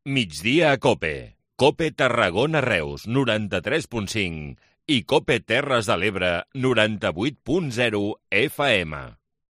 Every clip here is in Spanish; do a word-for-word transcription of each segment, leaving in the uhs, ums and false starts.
Migdia a Cope. Cope Tarragona Reus, noranta-tres punt cinc. I Cope Terres de l'Ebre, noranta-vuit punt zero F M.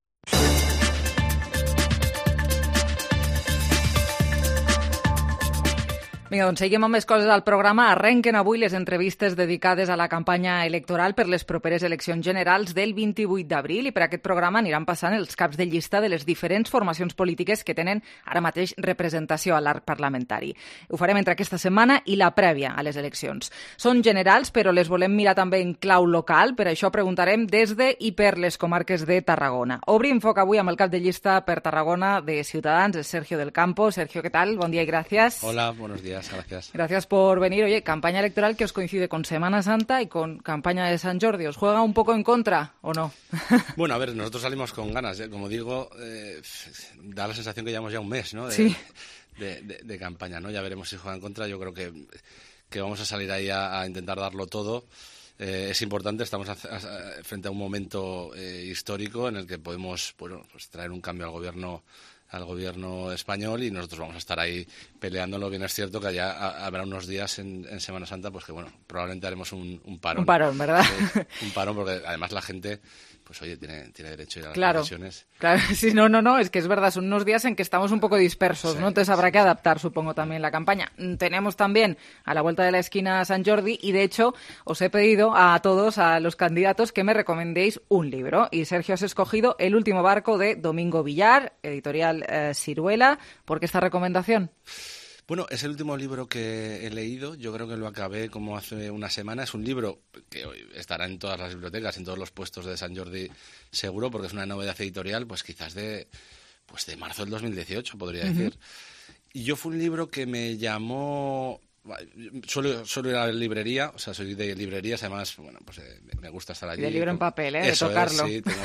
Vinga, doncs seguim amb més coses al programa. Arrenquen avui les entrevistes dedicades a la campanya electoral per les properes eleccions generals del vint-i-vuit d'abril i per aquest programa aniran passant els caps de llista de les diferents formacions polítiques que tenen ara mateix representació a l'arc parlamentari. Ho farem entre aquesta setmana i la prèvia a les eleccions. Són generals, però les volem mirar també en clau local, per això preguntarem des de i per les comarques de Tarragona. Obrim foc avui amb el cap de llista per Tarragona de Ciutadans, es Sergio del Campo. Sergio, ¿qué tal? Buen día y gracias. Hola, buenos días. Gracias. Gracias por venir. Oye, campaña electoral que os coincide con Semana Santa y con campaña de San Jordi. ¿Os juega un poco en contra o no? Bueno, a ver, nosotros salimos con ganas. ¿eh? Como digo, eh, da la sensación que llevamos ya un mes, ¿no? De, sí. de, de, de campaña, ¿no? Ya veremos si juega en contra. Yo creo que, que vamos a salir ahí a, a intentar darlo todo. Eh, es importante, estamos a, a, frente a un momento eh, histórico en el que podemos bueno, pues traer un cambio al gobierno al gobierno español y nosotros vamos a estar ahí peleándolo. Bien es cierto que allá habrá unos días en, en Semana Santa pues que, bueno, probablemente haremos un, un parón. Un parón, ¿verdad? Sí, un parón porque además la gente, pues oye, tiene, tiene derecho a ir a las claro, concesiones. Claro, sí, no, no, no, es que es verdad, son unos días en que estamos un poco dispersos, sí, ¿no? Entonces habrá sí. que adaptar, supongo, también la campaña. Tenemos también a la vuelta de la esquina San Jordi y, de hecho, os he pedido a todos, a los candidatos, que me recomendéis un libro. Y, Sergio, has escogido El último barco de Domingo Villar, editorial eh, Siruela. ¿Por qué esta recomendación? Bueno, es el último libro que he leído. Yo creo que lo acabé como hace una semana. Es un libro que estará en todas las bibliotecas, en todos los puestos de San Jordi seguro, porque es una novedad editorial, pues quizás de, pues de marzo del dos mil dieciocho, podría uh-huh. decir. Y yo fue un libro que me llamó... Suelo, suelo ir a la librería, o sea, soy de librerías, además, bueno, pues eh, me gusta estar allí. Y el libro en papel, ¿eh? Eso de tocarlo. Es, sí, tengo...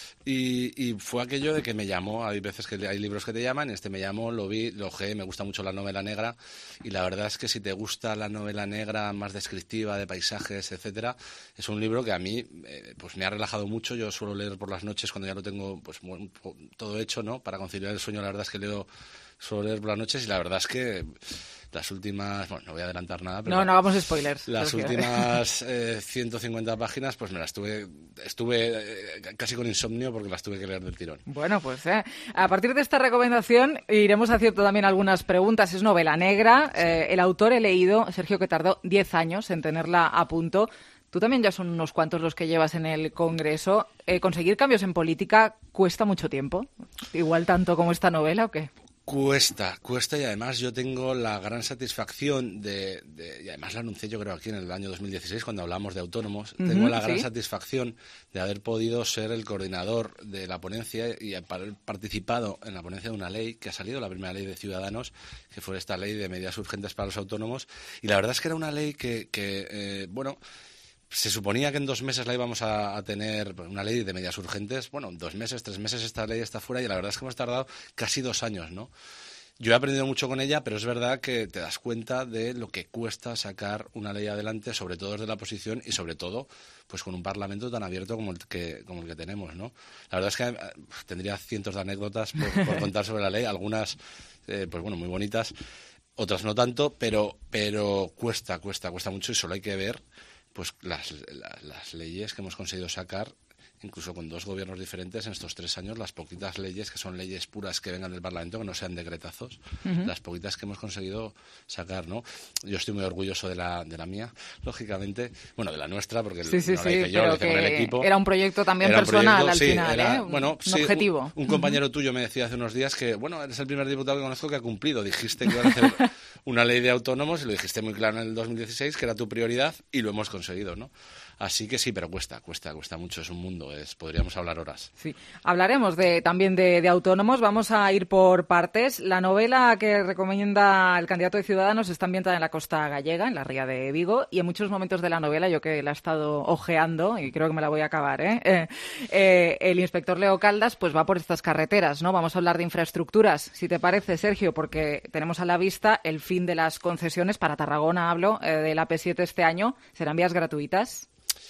y, y fue aquello de que me llamó, hay veces que hay libros que te llaman, este me llamó, lo vi, lo ojeé, me gusta mucho la novela negra, y la verdad es que si te gusta la novela negra más descriptiva, de paisajes, etcétera, es un libro que a mí, eh, pues me ha relajado mucho. Yo suelo leer por las noches cuando ya lo tengo, pues muy, todo hecho, ¿no? Para conciliar el sueño, la verdad es que leo, suelo leer por las noches, y la verdad es que las últimas, bueno, no voy a adelantar nada, pero... No, no hagamos spoilers. Las últimas eh, ciento cincuenta páginas, pues me las tuve, estuve eh, casi con insomnio porque las tuve que leer del tirón. Bueno, pues eh, a partir de esta recomendación iremos haciendo también algunas preguntas. Es novela negra, sí. eh, el autor he leído, Sergio, que tardó diez años en tenerla a punto. Tú también ya son unos cuantos los que llevas en el Congreso. Eh, ¿Conseguir cambios en política cuesta mucho tiempo? ¿Igual tanto como esta novela o qué? Cuesta, cuesta y además yo tengo la gran satisfacción de, de, y además la anuncié yo creo aquí en el año dos mil dieciséis cuando hablamos de autónomos, uh-huh, tengo la gran ¿sí? satisfacción de haber podido ser el coordinador de la ponencia y haber participado en la ponencia de una ley que ha salido, la primera ley de Ciudadanos, que fue esta ley de medidas urgentes para los autónomos, y la verdad es que era una ley que, que eh, bueno... Se suponía que en dos meses la íbamos a, a tener, una ley de medidas urgentes. Bueno, dos meses, tres meses esta ley está fuera y la verdad es que hemos tardado casi dos años, ¿no? Yo he aprendido mucho con ella, pero es verdad que te das cuenta de lo que cuesta sacar una ley adelante, sobre todo desde la oposición y sobre todo pues con un Parlamento tan abierto como el que, como el que tenemos, ¿no? La verdad es que eh, tendría cientos de anécdotas por, por contar sobre la ley, algunas eh, pues bueno, muy bonitas, otras no tanto, pero, pero cuesta, cuesta, cuesta mucho y solo hay que ver pues las, las, las leyes que hemos conseguido sacar, incluso con dos gobiernos diferentes en estos tres años, las poquitas leyes que son leyes puras que vengan del Parlamento, que no sean decretazos, uh-huh. las poquitas que hemos conseguido sacar, ¿no? Yo estoy muy orgulloso de la de la mía, lógicamente, bueno, de la nuestra, porque sí, sí, no sí, la hice yo, la hice con el equipo. Era un proyecto también era personal proyecto, al sí, final, era, ¿eh? Un, bueno, un sí, objetivo. Un, un compañero uh-huh. tuyo me decía hace unos días que, bueno, eres el primer diputado que conozco que ha cumplido. Dijiste que iba a hacer una ley de autónomos y lo dijiste muy claro en el dos mil dieciséis, que era tu prioridad, y lo hemos conseguido, ¿no? Así que sí, pero cuesta, cuesta, cuesta mucho, es un mundo, es, podríamos hablar horas. Sí, hablaremos de, también de, de autónomos, vamos a ir por partes. La novela que recomienda el candidato de Ciudadanos está ambientada en la costa gallega, en la ría de Vigo, y en muchos momentos de la novela, yo que la he estado ojeando, y creo que me la voy a acabar, ¿eh? Eh, eh, el inspector Leo Caldas pues va por estas carreteras, ¿no? Vamos a hablar de infraestructuras, si te parece, Sergio, porque tenemos a la vista el fin de las concesiones, para Tarragona hablo, eh, de la A P siete este año. ¿Serán vías gratuitas?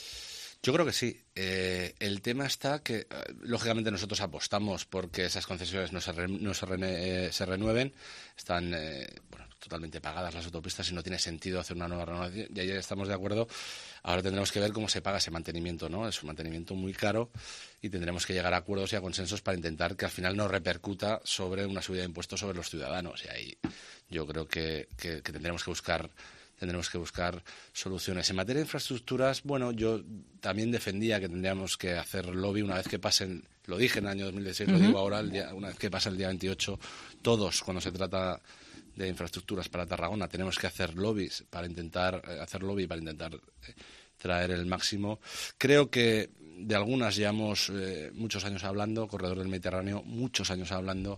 Yo creo que sí. Eh, el tema está que, eh, lógicamente, nosotros apostamos porque esas concesiones no se, re, no se, re, eh, se renueven. Están, eh, bueno, totalmente pagadas las autopistas y no tiene sentido hacer una nueva renovación. Y ahí estamos de acuerdo. Ahora tendremos que ver cómo se paga ese mantenimiento, ¿no? Es un mantenimiento muy caro y tendremos que llegar a acuerdos y a consensos para intentar que al final no repercuta sobre una subida de impuestos sobre los ciudadanos. Y ahí yo creo que, que, que tendremos que buscar tendremos que buscar soluciones. En materia de infraestructuras, bueno, yo también defendía que tendríamos que hacer lobby una vez que pasen, lo dije en el año dos mil dieciséis, uh-huh. lo digo ahora, el día, una vez que pase el día veintiocho, todos, cuando se trata de infraestructuras para Tarragona, tenemos que hacer lobbies para intentar, eh, hacer lobby para intentar eh, traer el máximo. Creo que de algunas llevamos eh, muchos años hablando, Corredor del Mediterráneo, muchos años hablando,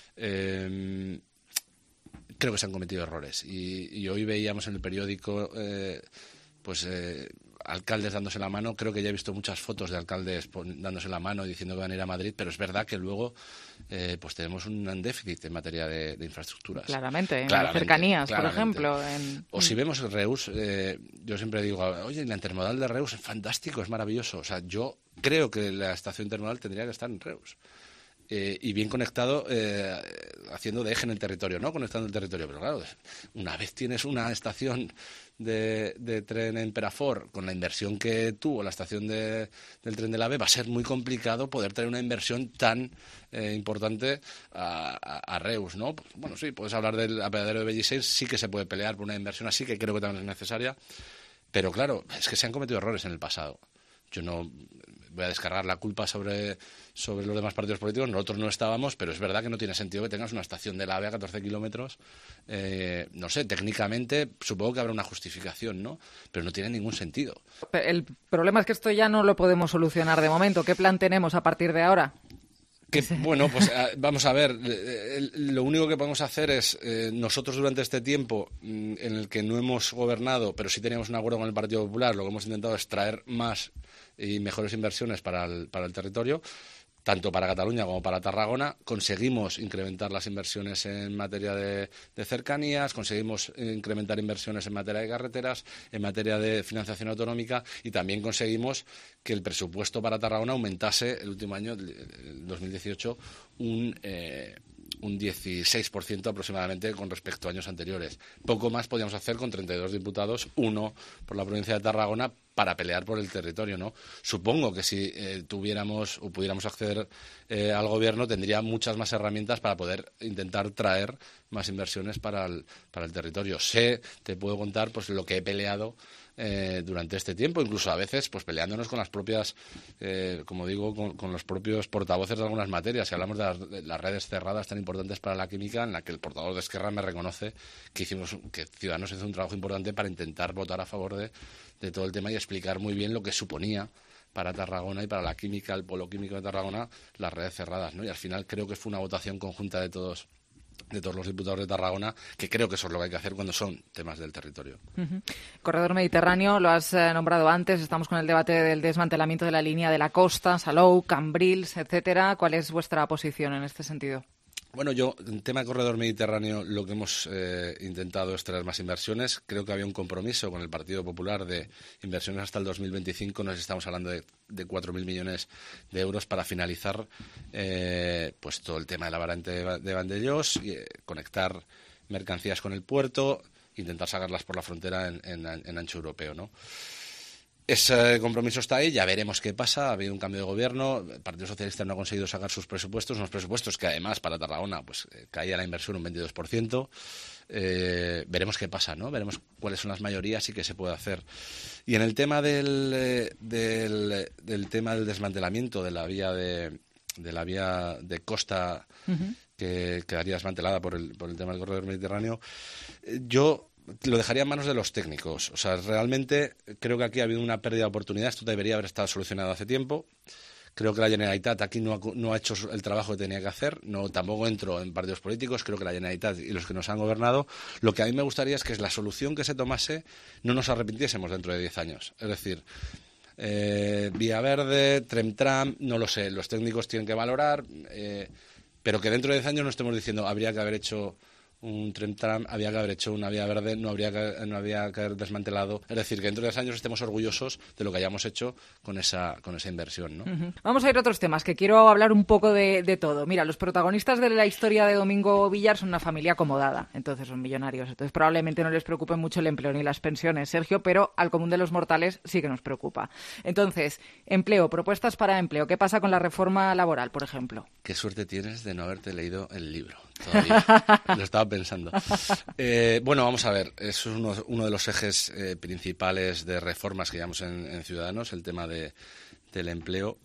eh, creo que se han cometido errores y, y hoy veíamos en el periódico eh, pues eh, alcaldes dándose la mano. Creo que ya he visto muchas fotos de alcaldes dándose la mano y diciendo que van a ir a Madrid, pero es verdad que luego eh, pues tenemos un déficit en materia de, de infraestructuras. Claramente, en claramente, las cercanías, claramente. por ejemplo. En... O si vemos Reus, eh, yo siempre digo, oye, la intermodal de Reus es fantástico, es maravilloso. O sea, yo creo que la estación intermodal tendría que estar en Reus. Eh, y bien conectado, eh, haciendo de eje en el territorio, ¿no? Conectando el territorio. Pero claro, una vez tienes una estación de, de tren en Perafort, con la inversión que tuvo la estación de, del tren del AVE, va a ser muy complicado poder tener una inversión tan eh, importante a, a, a Reus, ¿no? Pues, bueno, sí, puedes hablar del apeadero de Bellisains, sí que se puede pelear por una inversión así, que creo que también es necesaria. Pero claro, es que se han cometido errores en el pasado. Yo no voy a descargar la culpa sobre, sobre los demás partidos políticos. Nosotros no estábamos, pero es verdad que no tiene sentido que tengas una estación del AVE a catorce kilómetros. Eh, no sé, técnicamente supongo que habrá una justificación, ¿no? Pero no tiene ningún sentido. El problema es que esto ya no lo podemos solucionar de momento. ¿Qué plan tenemos a partir de ahora? Que, bueno, pues vamos a ver, lo único que podemos hacer es, eh, nosotros durante este tiempo en el que no hemos gobernado, pero sí teníamos un acuerdo con el Partido Popular, lo que hemos intentado es traer más y mejores inversiones para el, para el territorio, tanto para Cataluña como para Tarragona. Conseguimos incrementar las inversiones en materia de, de cercanías, conseguimos incrementar inversiones en materia de carreteras, en materia de financiación autonómica, y también conseguimos que el presupuesto para Tarragona aumentase el último año, el dos mil dieciocho, un... Eh, un dieciséis por ciento aproximadamente con respecto a años anteriores. Poco más podíamos hacer con treinta y dos diputados, uno por la provincia de Tarragona, para pelear por el territorio, ¿no? Supongo que si eh, tuviéramos o pudiéramos acceder eh, al gobierno, tendría muchas más herramientas para poder intentar traer más inversiones para el, para el territorio. Sé, te puedo contar pues lo que he peleado Eh, durante este tiempo, incluso a veces pues peleándonos con las propias, eh, como digo, con, con los propios portavoces de algunas materias. Si hablamos de las, de las redes cerradas tan importantes para la química, en la que el portavoz de Esquerra me reconoce que hicimos, que Ciudadanos hizo un trabajo importante para intentar votar a favor de, de todo el tema y explicar muy bien lo que suponía para Tarragona y para la química, el polo químico de Tarragona, las redes cerradas, ¿no? Y al final creo que fue una votación conjunta de todos de todos los diputados de Tarragona, que creo que eso es lo que hay que hacer cuando son temas del territorio. Uh-huh. Corredor Mediterráneo, lo has eh, nombrado antes, estamos con el debate del desmantelamiento de la línea de la costa, Salou, Cambrils, etcétera. ¿Cuál es vuestra posición en este sentido? Bueno, yo, en tema de Corredor Mediterráneo, lo que hemos eh, intentado es traer más inversiones. Creo que había un compromiso con el Partido Popular de inversiones hasta el dos mil veinticinco. Nos estamos hablando de, de cuatro mil millones de euros para finalizar eh, pues todo el tema de la variante de, de Vandellós, y, eh, conectar mercancías con el puerto, intentar sacarlas por la frontera en, en, en ancho europeo, ¿no? Ese compromiso está ahí, ya veremos qué pasa. Ha habido un cambio de gobierno, el Partido Socialista no ha conseguido sacar sus presupuestos, unos presupuestos que además para Tarragona pues eh, caía la inversión un veintidós por ciento. Eh, veremos qué pasa, ¿no? Veremos cuáles son las mayorías y qué se puede hacer. Y en el tema del, eh, del, del tema del desmantelamiento de la vía de, de la vía de costa, uh-huh, que quedaría desmantelada por el, por el tema del corredor mediterráneo, eh, yo lo dejaría en manos de los técnicos. O sea, realmente creo que aquí ha habido una pérdida de oportunidad. Esto debería haber estado solucionado hace tiempo. Creo que la Generalitat aquí no ha, no ha hecho el trabajo que tenía que hacer. No, tampoco entro en partidos políticos. Creo que la Generalitat y los que nos han gobernado, lo que a mí me gustaría es que la solución que se tomase no nos arrepintiésemos dentro de diez años. Es decir, eh, vía verde, tren-tram, no lo sé. Los técnicos tienen que valorar, eh, pero que dentro de diez años no estemos diciendo habría que haber hecho un tren tram, había que haber hecho una vía verde, no habría que, no había que haber desmantelado. Es decir, que dentro de dos años estemos orgullosos de lo que hayamos hecho con esa, con esa inversión, ¿no? Uh-huh. Vamos a ir a otros temas, que quiero hablar un poco de, de todo. Mira, los protagonistas de la historia de Domingo Villar son una familia acomodada, entonces son millonarios, entonces probablemente no les preocupe mucho el empleo ni las pensiones, Sergio, pero al común de los mortales sí que nos preocupa. Entonces, empleo, propuestas para empleo. ¿Qué pasa con la reforma laboral, por ejemplo? Qué suerte tienes de no haberte leído el libro. Todavía. Lo estaba pensando. Eh, bueno, vamos a ver. Es uno, uno de los ejes eh, principales de reformas que llevamos en, en Ciudadanos, el tema de, del empleo.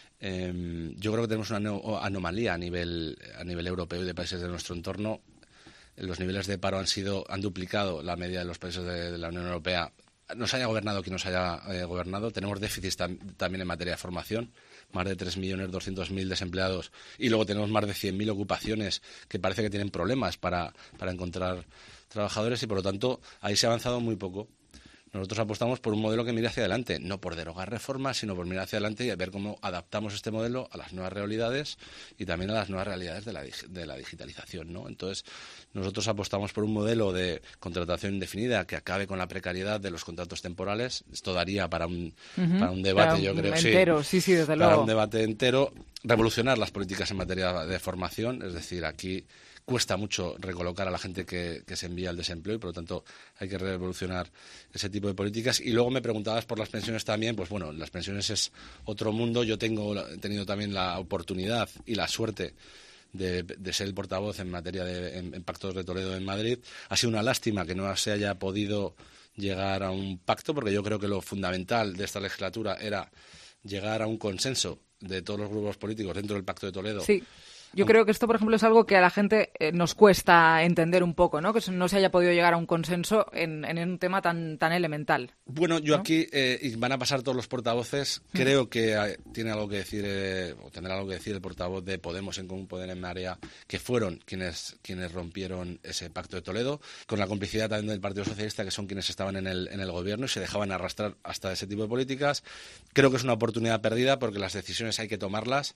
Eh, yo creo que tenemos una no, anomalía a nivel, a nivel europeo y de países de nuestro entorno. Los niveles de paro han sido han duplicado la media de los países de, de la Unión Europea. Nos haya gobernado quien nos haya eh, gobernado. Tenemos déficits tam, también en materia de formación. Más de tres millones doscientos mil desempleados y luego tenemos más de cien mil ocupaciones que parece que tienen problemas para, para encontrar trabajadores y, por lo tanto, ahí se ha avanzado muy poco. Nosotros apostamos por un modelo que mire hacia adelante, no por derogar reformas, sino por mirar hacia adelante y ver cómo adaptamos este modelo a las nuevas realidades y también a las nuevas realidades de la, de la digitalización, ¿no? Entonces, nosotros apostamos por un modelo de contratación indefinida que acabe con la precariedad de los contratos temporales. Esto daría para un, uh-huh. para un debate, para yo creo. Entero, sí, sí, desde para luego. un debate entero. Revolucionar las políticas en materia de formación, es decir, aquí cuesta mucho recolocar a la gente que, que se envía al desempleo y, por lo tanto, hay que revolucionar ese tipo de políticas. Y luego me preguntabas por las pensiones también. Pues bueno, las pensiones es otro mundo. Yo tengo he tenido también la oportunidad y la suerte de, de ser el portavoz en materia de en, en Pactos de Toledo en Madrid. Ha sido una lástima que no se haya podido llegar a un pacto, porque yo creo que lo fundamental de esta legislatura era llegar a un consenso de todos los grupos políticos dentro del Pacto de Toledo. Sí. Yo creo que esto, por ejemplo, es algo que a la gente eh, nos cuesta entender un poco, ¿no? Que no se haya podido llegar a un consenso en, en un tema tan tan elemental. Bueno, yo ¿no? aquí, eh, y van a pasar todos los portavoces, mm. creo que eh, tiene algo que decir, eh, o tendrá algo que decir el portavoz de Podemos en Común Poder en Marea, que fueron quienes quienes rompieron ese Pacto de Toledo, con la complicidad también del Partido Socialista, que son quienes estaban en el, en el gobierno y se dejaban arrastrar hasta ese tipo de políticas. Creo que es una oportunidad perdida porque las decisiones hay que tomarlas.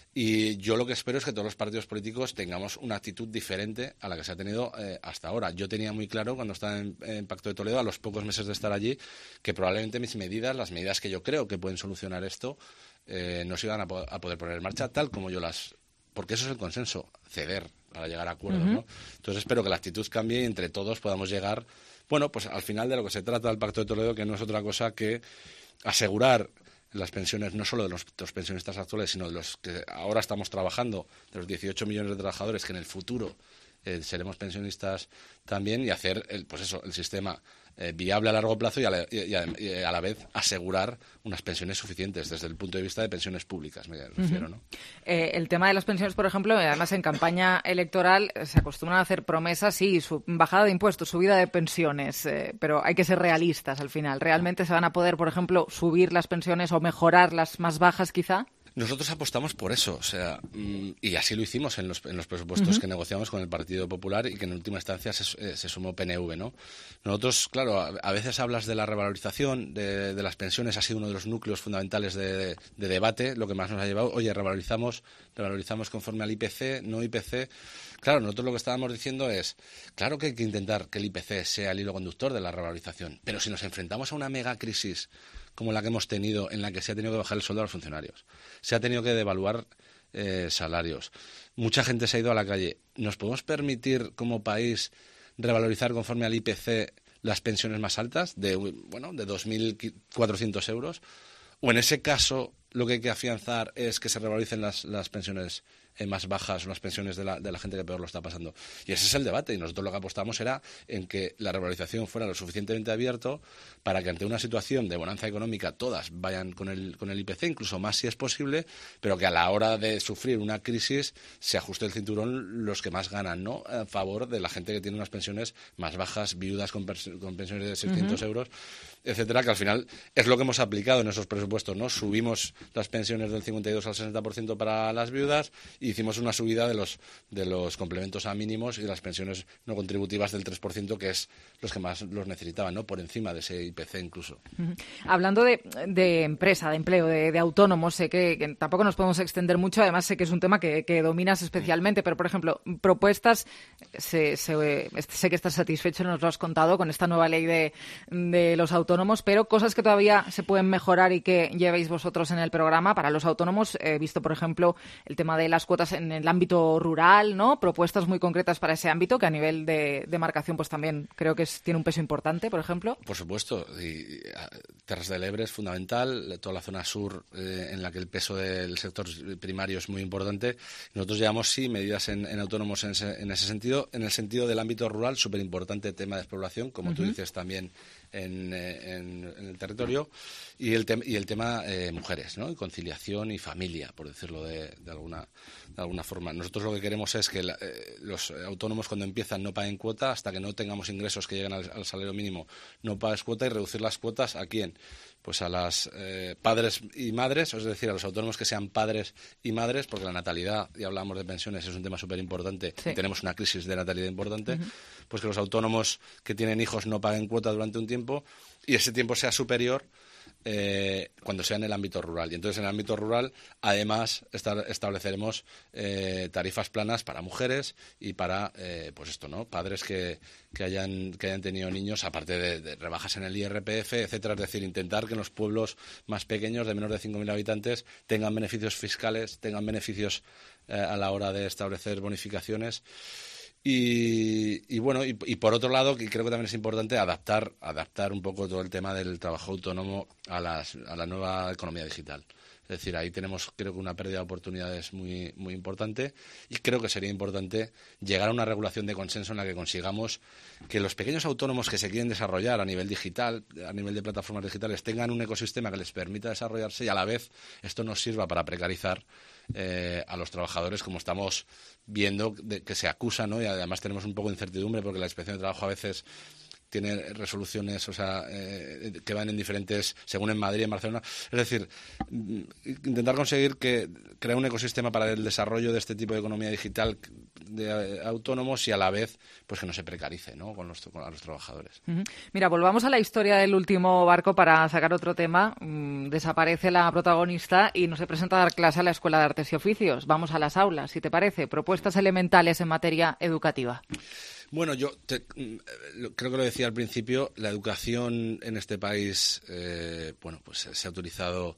Y yo lo que espero es que todos los partidos políticos tengamos una actitud diferente a la que se ha tenido eh, hasta ahora. Yo tenía muy claro cuando estaba en, en Pacto de Toledo, a los pocos meses de estar allí, que probablemente mis medidas, las medidas que yo creo que pueden solucionar esto, eh, no se iban a, po- a poder poner en marcha tal como yo las... Porque eso es el consenso, ceder para llegar a acuerdos, uh-huh. ¿no? Entonces espero que la actitud cambie y entre todos podamos llegar, bueno, pues al final de lo que se trata del Pacto de Toledo, que no es otra cosa que asegurar las pensiones no solo de los, de los pensionistas actuales, sino de los que ahora estamos trabajando, de los dieciocho millones de trabajadores que en el futuro eh, seremos pensionistas también, y hacer el, pues eso, el sistema eh, viable a largo plazo y a, la, y, a, y a la vez asegurar unas pensiones suficientes desde el punto de vista de pensiones públicas, me refiero, ¿no? Eh, el tema de las pensiones, por ejemplo, además en campaña electoral eh, se acostumbran a hacer promesas, sí, su, bajada de impuestos, subida de pensiones, eh, pero hay que ser realistas al final. ¿Realmente se van a poder, por ejemplo, subir las pensiones o mejorar las más bajas quizá? Nosotros apostamos por eso, o sea, y así lo hicimos en los, en los presupuestos uh-huh. que negociamos con el Partido Popular y que en última instancia se, se sumó P N V, ¿no? Nosotros, claro, a, a veces hablas de la revalorización de, de las pensiones, ha sido uno de los núcleos fundamentales de, de, de debate, lo que más nos ha llevado, oye, revalorizamos, revalorizamos conforme al I P C, no I P C. Claro, nosotros lo que estábamos diciendo es, claro que hay que intentar que el I P C sea el hilo conductor de la revalorización, pero si nos enfrentamos a una mega crisis como la que hemos tenido, en la que se ha tenido que bajar el sueldo a los funcionarios, se ha tenido que devaluar eh, salarios, mucha gente se ha ido a la calle. ¿Nos podemos permitir como país revalorizar conforme al I P C las pensiones más altas, de bueno de dos mil cuatrocientos euros? ¿O en ese caso lo que hay que afianzar es que se revaloricen las, las pensiones eh, más bajas o las pensiones de la, de la gente que peor lo está pasando? Y ese es el debate, y nosotros lo que apostamos era en que la revalorización fuera lo suficientemente abierto para que ante una situación de bonanza económica todas vayan con el, con el I P C, incluso más si es posible, pero que a la hora de sufrir una crisis se ajuste el cinturón los que más ganan, ¿no? A favor de la gente que tiene unas pensiones más bajas, viudas con, pers- con pensiones de seiscientos uh-huh. euros, etcétera, que al final es lo que hemos aplicado en esos presupuestos, ¿no? Subimos las pensiones del cincuenta y dos al sesenta por ciento para las viudas y hicimos una subida de los, de los complementos a mínimos y de las pensiones no contributivas del tres por ciento, que es los que más los necesitaban, ¿no? Por encima de ese I P C incluso. Uh-huh. Hablando de, de empresa, de empleo, de, de autónomos, sé que, que tampoco nos podemos extender mucho, además sé que es un tema que, que dominas especialmente, pero por ejemplo, propuestas, se, se, sé que estás satisfecho, nos lo has contado, con esta nueva ley de, de los autónomos, pero cosas que todavía se pueden mejorar y que llevéis vosotros en el programa para los autónomos. He visto, por ejemplo, el tema de las cuotas en el ámbito rural, ¿no? Propuestas muy concretas para ese ámbito, que a nivel de, de marcación pues también creo que es, tiene un peso importante, por ejemplo. Por supuesto. Y, Terras del Ebre es fundamental, toda la zona sur eh, en la que el peso del sector primario es muy importante. Nosotros llevamos, sí, medidas en, en autónomos en ese, en ese sentido. En el sentido del ámbito rural, súper importante tema de despoblación, como uh-huh. tú dices también en, en, en el territorio. Y el, te- y el tema eh, mujeres, ¿no? Y conciliación y familia, por decirlo de, de, alguna, de alguna forma. Nosotros lo que queremos es que la, eh, los autónomos cuando empiezan no paguen cuota hasta que no tengamos ingresos que lleguen al, al salario mínimo, no pagues cuota, y reducir las cuotas ¿a quién? Pues a las eh, padres y madres, es decir, a los autónomos que sean padres y madres, porque la natalidad, y hablamos de pensiones, es un tema súper importante, sí. y tenemos una crisis de natalidad importante, uh-huh. pues que los autónomos que tienen hijos no paguen cuota durante un tiempo y ese tiempo sea superior Eh, cuando sea en el ámbito rural. Y entonces en el ámbito rural, además, esta- estableceremos eh, tarifas planas para mujeres y para, eh, pues esto, ¿no? Padres que, que hayan que hayan tenido niños, aparte de, de rebajas en el I R P F, etcétera. Es decir, intentar que en los pueblos más pequeños, de menos de cinco mil habitantes, tengan beneficios fiscales, tengan beneficios eh, a la hora de establecer bonificaciones. Y, y bueno, y, y por otro lado, que creo que también es importante adaptar adaptar un poco todo el tema del trabajo autónomo a, las, a la nueva economía digital. Es decir, ahí tenemos, creo que una pérdida de oportunidades muy, muy importante, y creo que sería importante llegar a una regulación de consenso en la que consigamos que los pequeños autónomos que se quieren desarrollar a nivel digital, a nivel de plataformas digitales, tengan un ecosistema que les permita desarrollarse, y a la vez esto nos sirva para precarizar Eh, a los trabajadores, como estamos viendo de, que se acusa, ¿no? Y además tenemos un poco de incertidumbre porque la Inspección de Trabajo a veces tiene resoluciones, o sea, eh, que van en diferentes, según en Madrid, en Barcelona. Es decir, intentar conseguir que crear un ecosistema para el desarrollo de este tipo de economía digital de eh, autónomos, y a la vez, pues que no se precarice, ¿no? Con los, con los trabajadores. Uh-huh. Mira, volvamos a la historia del último barco para sacar otro tema. Mm, desaparece la protagonista y no se presenta a dar clase a la Escuela de Artes y Oficios. Vamos a las aulas, si te parece. Propuestas elementales en materia educativa. Bueno, yo te, creo que lo decía al principio, la educación en este país, eh, bueno, pues se ha utilizado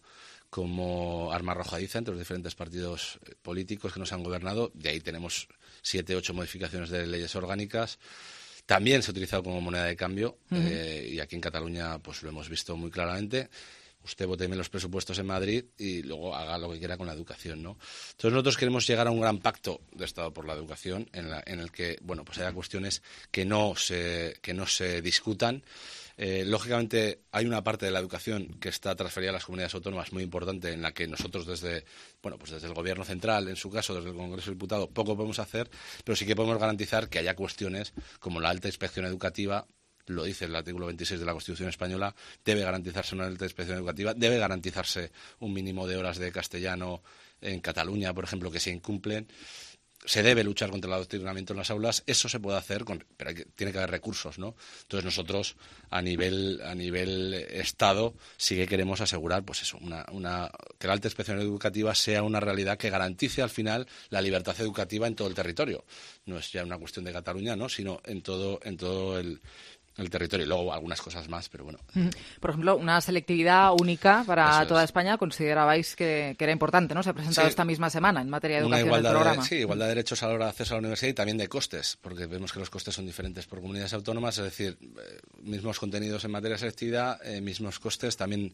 como arma arrojadiza entre los diferentes partidos políticos que nos han gobernado. De ahí tenemos siete, ocho modificaciones de leyes orgánicas. También se ha utilizado como moneda de cambio, uh-huh. eh, y aquí en Cataluña pues lo hemos visto muy claramente. Usted vote los presupuestos en Madrid y luego haga lo que quiera con la educación, ¿no? Entonces nosotros queremos llegar a un gran pacto de Estado por la educación en, la, en el que, bueno, pues haya cuestiones que no se, que no se discutan. Eh, lógicamente hay una parte de la educación que está transferida a las comunidades autónomas muy importante, en la que nosotros desde, bueno, pues desde el Gobierno central, en su caso desde el Congreso de Diputados, poco podemos hacer, pero sí que podemos garantizar que haya cuestiones como la alta inspección educativa. Lo dice el artículo veintiséis de la Constitución española, debe garantizarse una alta inspección educativa, debe garantizarse un mínimo de horas de castellano en Cataluña, por ejemplo, que se incumplen. Se debe luchar contra el adoctrinamiento en las aulas. Eso se puede hacer, con, pero hay que, tiene que haber recursos, ¿no? Entonces nosotros, a nivel a nivel Estado, sí que queremos asegurar, pues eso, una, una, que la alta inspección educativa sea una realidad que garantice al final la libertad educativa en todo el territorio. No es ya una cuestión de Cataluña, ¿no? Sino en todo, en todo el el territorio, y luego algunas cosas más, pero bueno. Por ejemplo, una selectividad única para Eso toda es. España considerabais que, que era importante, ¿no? Se ha presentado Sí. esta misma semana en materia de Una educación igualdad el programa. de, sí, igualdad de derechos a la hora de acceso a la universidad, y también de costes, porque vemos que los costes son diferentes por comunidades autónomas, es decir, eh, mismos contenidos en materia de selectividad, eh, mismos costes. También,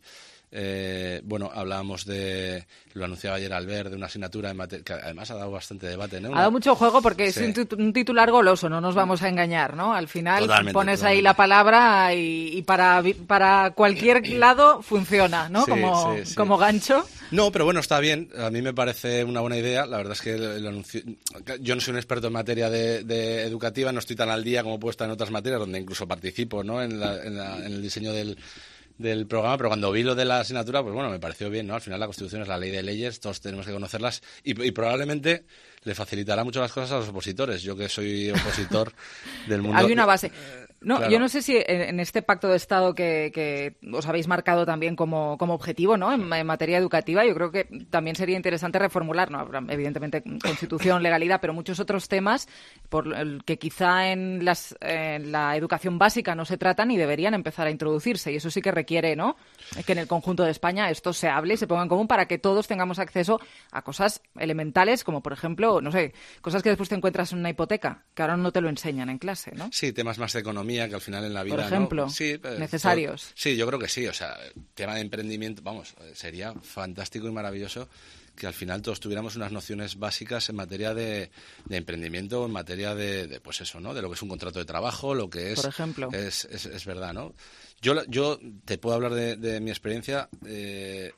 eh, bueno, hablábamos de, lo anunciaba ayer Albert, de una asignatura en materia, que además ha dado bastante debate, ¿no? Ha dado mucho juego porque Sí. es un, tit- un titular goloso, no nos vamos a engañar, ¿no? Al final Totalmente, pones totalmente. ahí la palabra y, y para, vi- para cualquier lado funciona, ¿no? Sí, como, sí, sí. como gancho. No, pero bueno, está bien. A mí me parece una buena idea. La verdad es que el, el anuncio... Yo no soy un experto en materia de, de educativa, no estoy tan al día como puedo estar en otras materias, donde incluso participo, ¿no? En, la, en, la, en el diseño del, del programa, pero cuando vi lo de la asignatura, pues bueno, me pareció bien, ¿no? Al final la Constitución es la ley de leyes, todos tenemos que conocerlas y, y probablemente le facilitará mucho las cosas a los opositores. Yo que soy opositor del mundo... Hay una base... No, claro. Yo no sé si en este pacto de Estado que, que os habéis marcado también como, como objetivo, ¿no? En, en materia educativa, yo creo que también sería interesante reformular, ¿no? Evidentemente, Constitución, legalidad, pero muchos otros temas por el que quizá en, las, en la educación básica no se tratan y deberían empezar a introducirse. Y eso sí que requiere, ¿no? Que en el conjunto de España esto se hable y se ponga en común para que todos tengamos acceso a cosas elementales, como por ejemplo, no sé, cosas que después te encuentras en una hipoteca, que ahora no te lo enseñan en clase, ¿no? Sí, temas más de economía que al final en la vida, por ejemplo, ¿no? Sí, necesarios. Todo, sí, yo creo que sí. O sea, tema de emprendimiento, vamos, sería fantástico y maravilloso que al final todos tuviéramos unas nociones básicas en materia de, de emprendimiento, en materia de, de, pues eso, ¿no? De lo que es un contrato de trabajo, lo que es... Por ejemplo. Es, es, es verdad, ¿no? Yo, yo te puedo hablar de, de mi experiencia. Eh,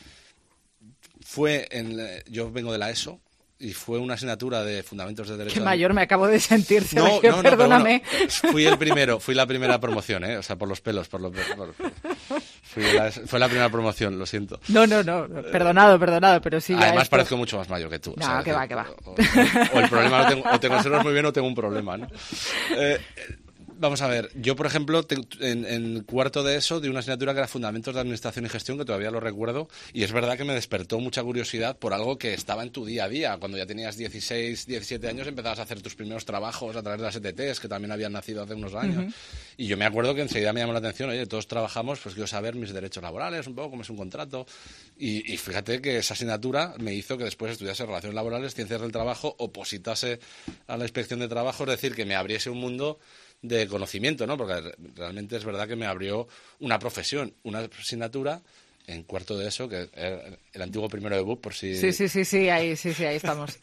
fue en... Yo vengo de la ESO. Y fue una asignatura de Fundamentos de Derecho... Qué mayor me acabo de sentir, no, Sergio, no, no, perdóname. Bueno, fui el primero, fui la primera promoción, ¿eh? O sea, por los pelos, por los por, fui la, fue la primera promoción, lo siento. No, no, no, perdonado, perdonado, pero sí... Además esto... parezco mucho más mayor que tú. No, o sea, que que, va, que va. O, o, o el problema, lo tengo, o te conservas muy bien o tengo un problema, ¿no? Eh, Vamos a ver, yo por ejemplo te, en, en cuarto de eso di una asignatura que era Fundamentos de Administración y Gestión, que todavía lo recuerdo, y es verdad que me despertó mucha curiosidad por algo que estaba en tu día a día. Cuando ya tenías dieciséis, diecisiete años empezabas a hacer tus primeros trabajos a través de las E T Ts, que también habían nacido hace unos años. Uh-huh. Y yo me acuerdo que enseguida me llamó la atención, oye, todos trabajamos, pues quiero saber mis derechos laborales, un poco cómo es un contrato. Y, y fíjate que esa asignatura me hizo que después estudiase Relaciones Laborales, Ciencias del Trabajo, opositase a la Inspección de Trabajo, es decir, que me abriese un mundo de conocimiento, ¿no? Porque realmente es verdad que me abrió una profesión, una asignatura en cuarto de eso, que era el antiguo primero de B U P, por si... Sí, sí, sí, sí, ahí, sí, sí, ahí estamos.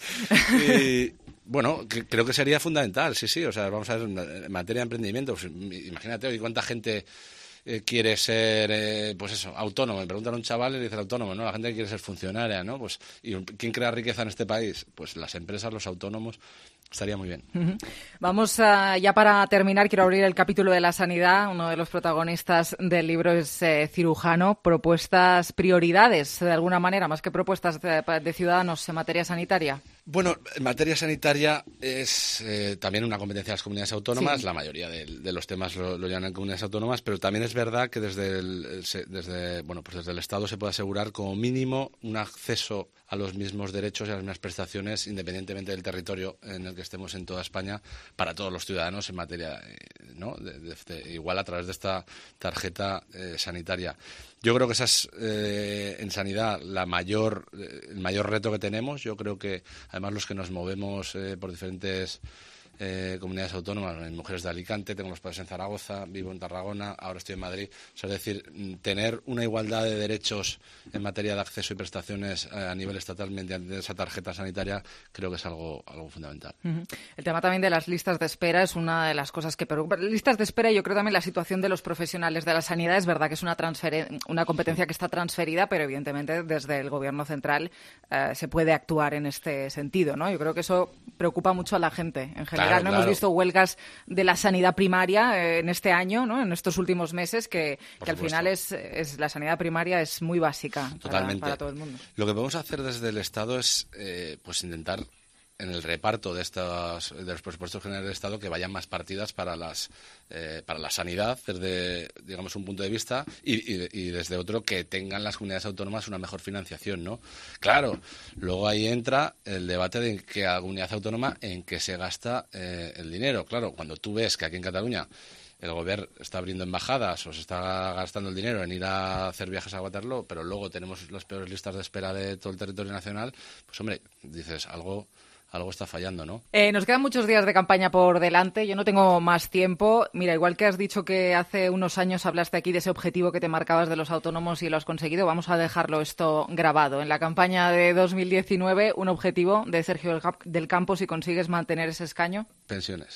Y, bueno, que, creo que sería fundamental, sí, sí, o sea, vamos a ver, en materia de emprendimiento, pues, imagínate hoy cuánta gente eh, quiere ser, eh, pues eso, autónomo. Me preguntan a un chaval y le dice autónomo, ¿no? La gente que quiere ser funcionaria, ¿no? Pues, ¿y quién crea riqueza en este país? Pues las empresas, los autónomos. Estaría muy bien. Uh-huh. Vamos a, ya para terminar, quiero abrir el capítulo de la sanidad. Uno de los protagonistas del libro es eh, cirujano. Propuestas, prioridades, de alguna manera, más que propuestas de, de ciudadanos en materia sanitaria. Bueno, en materia sanitaria es eh, también una competencia de las comunidades autónomas. Sí. La mayoría de, de los temas lo, lo llevan en comunidades autónomas, pero también es verdad que desde el, el, desde, bueno, pues desde el Estado se puede asegurar como mínimo un acceso a los mismos derechos y a las mismas prestaciones independientemente del territorio en el que estemos en toda España para todos los ciudadanos en materia, ¿no? de, de, de, igual a través de esta tarjeta eh, sanitaria. Yo creo que esa es eh, en sanidad la mayor, eh, el mayor reto que tenemos. Yo creo que además los que nos movemos eh, por diferentes eh, comunidades autónomas, en Mujeres de Alicante, tengo los padres en Zaragoza, vivo en Tarragona, ahora estoy en Madrid. O sea, es decir, tener una igualdad de derechos en materia de acceso y prestaciones eh, a nivel estatal mediante esa tarjeta sanitaria creo que es algo, algo fundamental. Uh-huh. El tema también de las listas de espera es una de las cosas que preocupa. Listas de espera y yo creo también la situación de los profesionales de la sanidad. Es verdad que es una, transferen- una competencia que está transferida, pero evidentemente desde el Gobierno central eh, se puede actuar en este sentido, ¿no? Yo creo que eso preocupa mucho a la gente en general. Claro, ¿no? claro. Hemos visto huelgas de la sanidad primaria eh, en este año, ¿no? En estos últimos meses, que, que al final es, es la sanidad primaria es muy básica para, para todo el mundo. Lo que podemos hacer desde el Estado es eh, pues intentar en el reparto de estos de los presupuestos generales del Estado que vayan más partidas para las eh, para la sanidad desde digamos un punto de vista y, y, y desde otro que tengan las comunidades autónomas una mejor financiación, ¿no? Claro, luego ahí entra el debate de que cada comunidad autónoma en qué se gasta eh, el dinero. Claro, cuando tú ves que aquí en Cataluña el gobierno está abriendo embajadas o se está gastando el dinero en ir a hacer viajes a Waterloo, pero luego tenemos las peores listas de espera de todo el territorio nacional, pues hombre, dices, algo algo está fallando, ¿no? Eh, nos quedan muchos días de campaña por delante. Yo no tengo más tiempo. Mira, igual que has dicho que hace unos años hablaste aquí de ese objetivo que te marcabas de los autónomos y lo has conseguido, vamos a dejarlo esto grabado. En la campaña de dos mil diecinueve, un objetivo de Sergio del Campo, si consigues mantener ese escaño. Pensiones.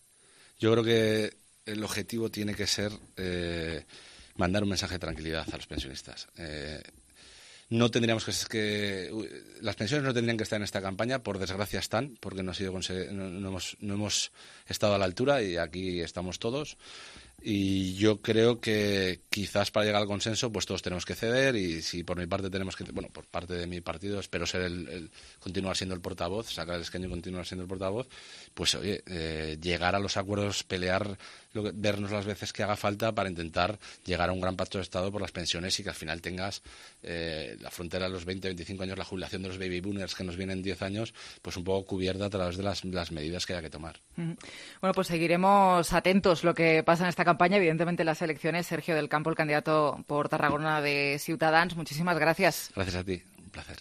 Yo creo que el objetivo tiene que ser eh, mandar un mensaje de tranquilidad a los pensionistas. Eh, No tendríamos que, que las pensiones no tendrían que estar en esta campaña, por desgracia están, porque no ha sido no, no hemos no hemos estado a la altura y aquí estamos todos. Y yo creo que quizás para llegar al consenso pues todos tenemos que ceder, y si por mi parte tenemos que, bueno, por parte de mi partido espero ser el, el continuar siendo el portavoz, sacar el escaño y continuar siendo el portavoz, pues oye, eh, llegar a los acuerdos, pelear, lo que, vernos las veces que haga falta para intentar llegar a un gran pacto de Estado por las pensiones y que al final tengas eh, la frontera de los veinte, veinticinco años, la jubilación de los baby boomers que nos vienen diez años, pues un poco cubierta a través de las, las medidas que haya que tomar. Bueno, pues seguiremos atentos lo que pasa en esta campaña. Evidentemente las elecciones. Sergio del Campo, el candidato por Tarragona de Ciutadans, muchísimas gracias. Gracias a ti, un placer.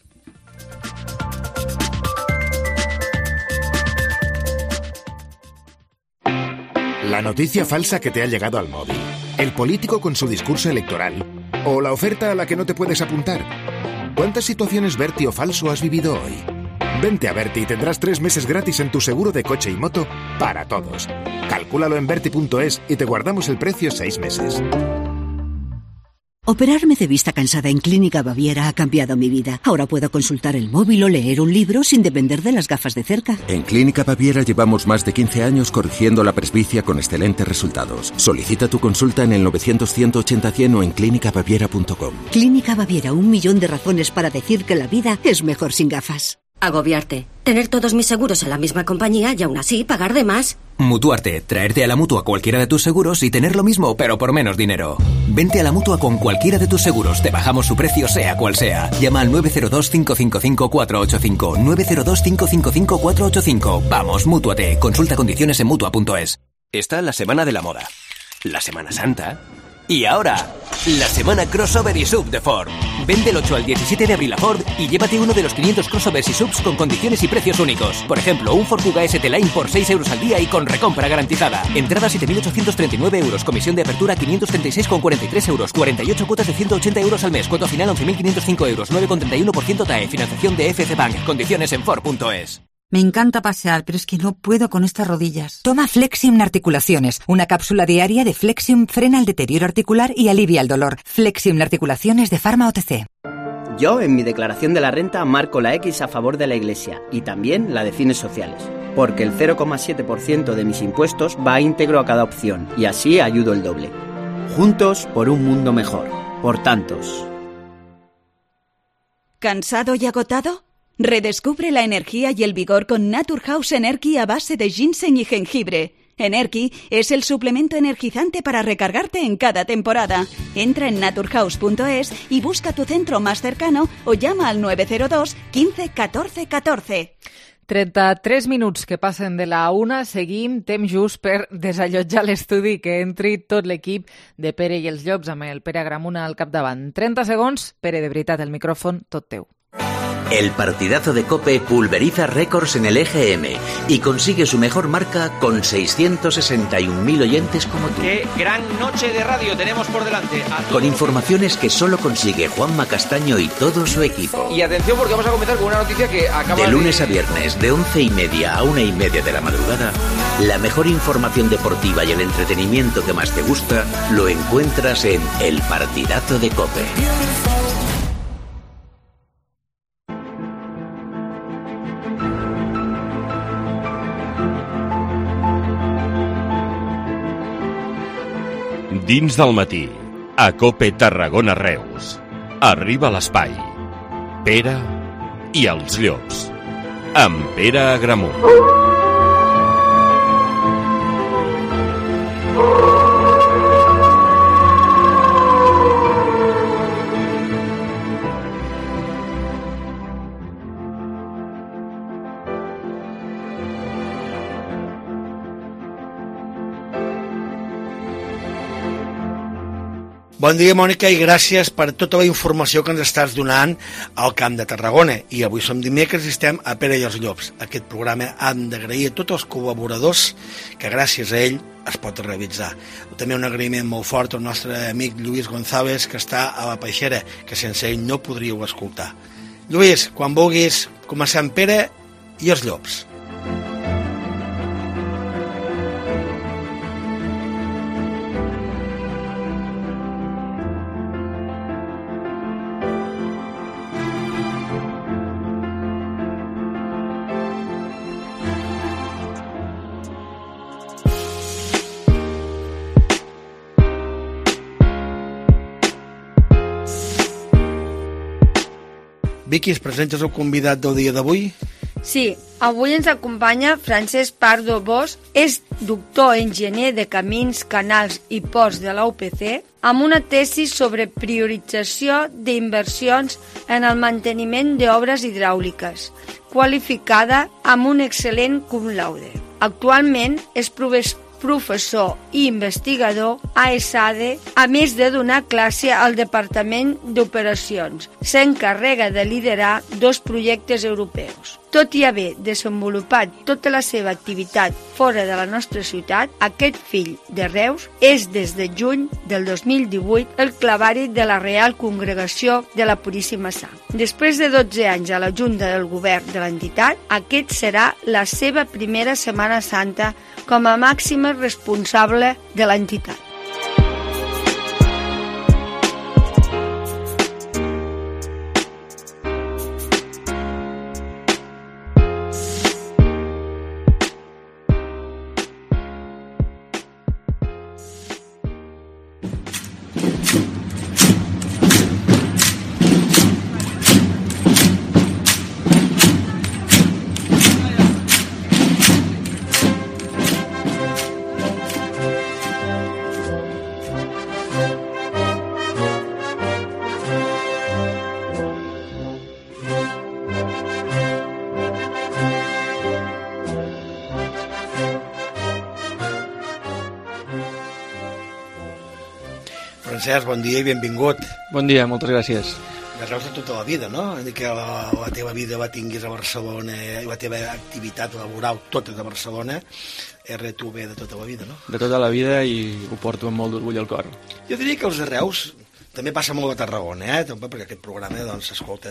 La noticia falsa que te ha llegado al móvil, el político con su discurso electoral o la oferta a la que no te puedes apuntar. ¿Cuántas situaciones Berti o falso has vivido hoy? Vente a Berti y tendrás tres meses gratis en tu seguro de coche y moto para todos. Calcúlalo en berti punto es y te guardamos el precio seis meses. Operarme de vista cansada en Clínica Baviera ha cambiado mi vida. Ahora puedo consultar el móvil o leer un libro sin depender de las gafas de cerca. En Clínica Baviera llevamos más de quince años corrigiendo la presbicia con excelentes resultados. Solicita tu consulta en el novecientos, ciento ochenta, cien o en clínica baviera punto com. Clínica Baviera, un millón de razones para decir que la vida es mejor sin gafas. Agobiarte. Tener todos mis seguros en la misma compañía y aún así pagar de más. Mutuarte. Traerte a la Mutua cualquiera de tus seguros y tener lo mismo, pero por menos dinero. Vente a la Mutua con cualquiera de tus seguros. Te bajamos su precio, sea cual sea. Llama al nueve cero dos, cinco cinco cinco, cuatro ocho cinco. nueve cero dos, cinco cinco cinco, cuatro ocho cinco. Vamos, Mútuate. Consulta condiciones en Mutua punto es. Está la Semana de la Moda. La Semana Santa. Y ahora, la semana crossover y sub de Ford. Vende del ocho al diecisiete de abril a Ford y llévate uno de los quinientos crossovers y subs con condiciones y precios únicos. Por ejemplo, un Ford Kuga S T Line por seis euros al día y con recompra garantizada. Entrada siete mil ochocientos treinta y nueve euros. Comisión de apertura quinientos treinta y seis con cuarenta y tres euros. cuarenta y ocho cuotas de ciento ochenta euros al mes. Cuota final once mil quinientos cinco euros. nueve coma treinta y uno por ciento T A E. Financiación de F C Bank. Condiciones en Ford punto es. Me encanta pasear, pero es que no puedo con estas rodillas. Toma Flexium Articulaciones. Una cápsula diaria de Flexium frena el deterioro articular y alivia el dolor. Flexium Articulaciones de Pharma O T C. Yo, en mi declaración de la renta, marco la X a favor de la Iglesia y también la de fines sociales. Porque el cero coma siete por ciento de mis impuestos va íntegro a cada opción y así ayudo el doble. Juntos por un mundo mejor. Por tantos. ¿Cansado y agotado? Redescubre la energía y el vigor con Naturhaus Energy a base de ginseng y jengibre. Energy es el suplemento energizante para recargarte en cada temporada. Entra en naturhaus punto es y busca tu centro más cercano o llama al nueve cero dos, quince, catorce, catorce. trenta-tres minuts que passen de la una, seguim temps just per desallotjar l'estudi que entri tot l'equip de Pere i els Llops amb el Pere Agramuna al capdavant. trenta segons, Pere, de veritat, el micròfon tot teu. El partidazo de COPE pulveriza récords en el E G M y consigue su mejor marca con seiscientos sesenta y un mil oyentes como tú. ¡Qué gran noche de radio tenemos por delante! Con informaciones que solo consigue Juanma Castaño y todo su equipo. Y atención porque vamos a comenzar con una noticia que acaba de... De lunes a viernes, de once y media a una y media de la madrugada, la mejor información deportiva y el entretenimiento que más te gusta lo encuentras en El partidazo de COPE. Dins del matí, a COPE Tarragona Reus. Arriba l'espai. Pere i els Llops. Amb Pere Agramunt. Bon dia, Mònica, i gràcies per tota la informació que ens estàs donant al Camp de Tarragona. I avui som dimecres i estem a Pere i els Llops. Aquest programa hem d'agrair a tots els col·laboradors que gràcies a ell es pot realitzar. També un agraïment molt fort al nostre amic Lluís González, que està a la Peixera, que sense ell no podríeu escoltar. Lluís, quan vulguis, comencem Pere i els Llops. Vicky, es presentes el convidat del dia d'avui? Sí, avui ens acompanya Francesc Pardo Bosch, és doctor enginyer de camins, canals i ports de la U P C, amb una tesi sobre priorització d'inversions en el manteniment d'obres hidràuliques, qualificada amb un excel·lent cum laude. Actualment és professor i investigador a ESADE, a més de donar classe al Departament d'Operacions. S'encarrega de liderar dos projectes europeus. Tot i haver desenvolupat tota la seva activitat fora de la nostra ciutat, aquest fill de Reus és des de juny del dos mil divuit el clavari de la Real Congregació de la Puríssima Sang. Després de dotze anys a la Junta del Govern de l'entitat, aquest serà la seva primera Setmana Santa com a màxima responsable de l'entitat. Francesc, bon dia i benvingut. Bon dia, moltes gràcies. De Reus de tota la vida, no? Que la, la teva vida la tinguis a Barcelona i la teva activitat laboral tota de Barcelona, R tu ve de tota la vida, no? De tota la vida i ho porto amb molt d'orgull al cor. Jo diria que els de Reus també passa molt a Tarragona, eh? perquè aquest programa doncs, s'escolta